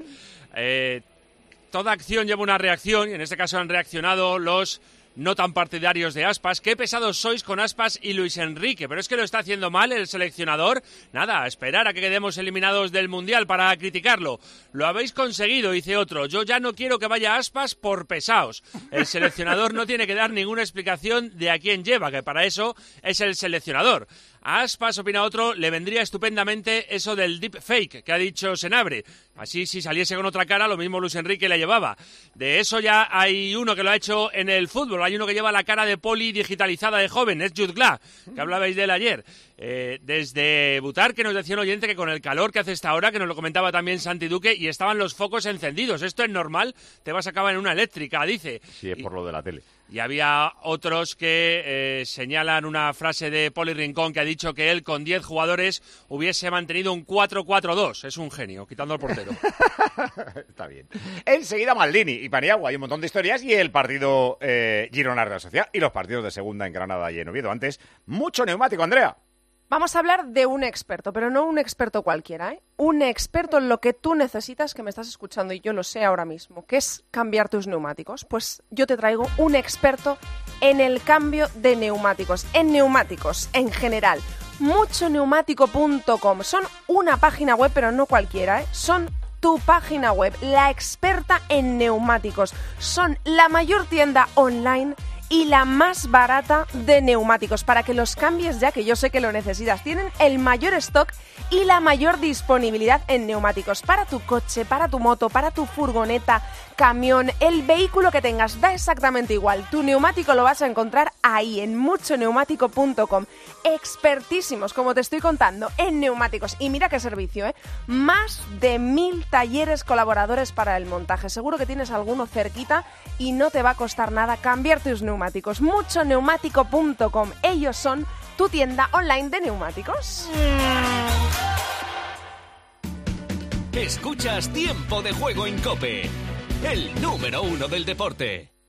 eh, toda acción lleva una reacción y en este caso han reaccionado los no tan partidarios de Aspas. Qué pesados sois con Aspas y Luis Enrique, pero es que lo está haciendo mal el seleccionador. Nada, a esperar a que quedemos eliminados del Mundial para criticarlo. Lo habéis conseguido, dice otro. Yo ya no quiero que vaya Aspas por pesaos. El seleccionador no tiene que dar ninguna explicación de a quién lleva, que para eso es el seleccionador. A Aspas, opina otro, le vendría estupendamente eso del deepfake que ha dicho Senabre. Así, si saliese con otra cara, lo mismo Luis Enrique le llevaba. De eso ya hay uno que lo ha hecho en el fútbol. Hay uno que lleva la cara de Poli digitalizada de joven, es Jude Gla, que hablabais de él ayer. Eh, desde Butar, que nos decía un oyente que con el calor que hace esta hora, que nos lo comentaba también Santi Duque, y estaban los focos encendidos. Esto es normal, te vas a acabar en una eléctrica, dice. Sí, es por lo de la tele. Y había otros que eh, señalan una frase de Poli Rincón que ha dicho que él con diez jugadores hubiese mantenido un cuatro cuatro dos. Es un genio, quitando al portero. Está bien. Enseguida Maldini y Paniagua, hay un montón de historias y el partido eh, Girona Real Sociedad y los partidos de segunda en Granada y en Oviedo. Antes, mucho neumático, Andrea. Vamos a hablar de un experto, pero no un experto cualquiera, ¿eh? Un experto en lo que tú necesitas, que me estás escuchando y yo lo sé ahora mismo, que es cambiar tus neumáticos. Pues yo te traigo un experto en el cambio de neumáticos, en neumáticos en general. mucho neumático punto com. Son una página web, pero no cualquiera, ¿eh? Son tu página web, la experta en neumáticos. Son la mayor tienda online y la más barata de neumáticos, para que los cambies ya, que yo sé que lo necesitas. Tienen el mayor stock y la mayor disponibilidad en neumáticos para tu coche, para tu moto, para tu furgoneta, camión, el vehículo que tengas, da exactamente igual. Tu neumático lo vas a encontrar ahí, en mucho neumático punto com. Expertísimos, como te estoy contando, en neumáticos. Y mira qué servicio, ¿eh? Más de mil talleres colaboradores para el montaje. Seguro que tienes alguno cerquita y no te va a costar nada cambiar tus neumáticos. mucho neumático punto com. Ellos son tu tienda online de neumáticos. Escuchas Tiempo de Juego en COPE, el número uno del deporte.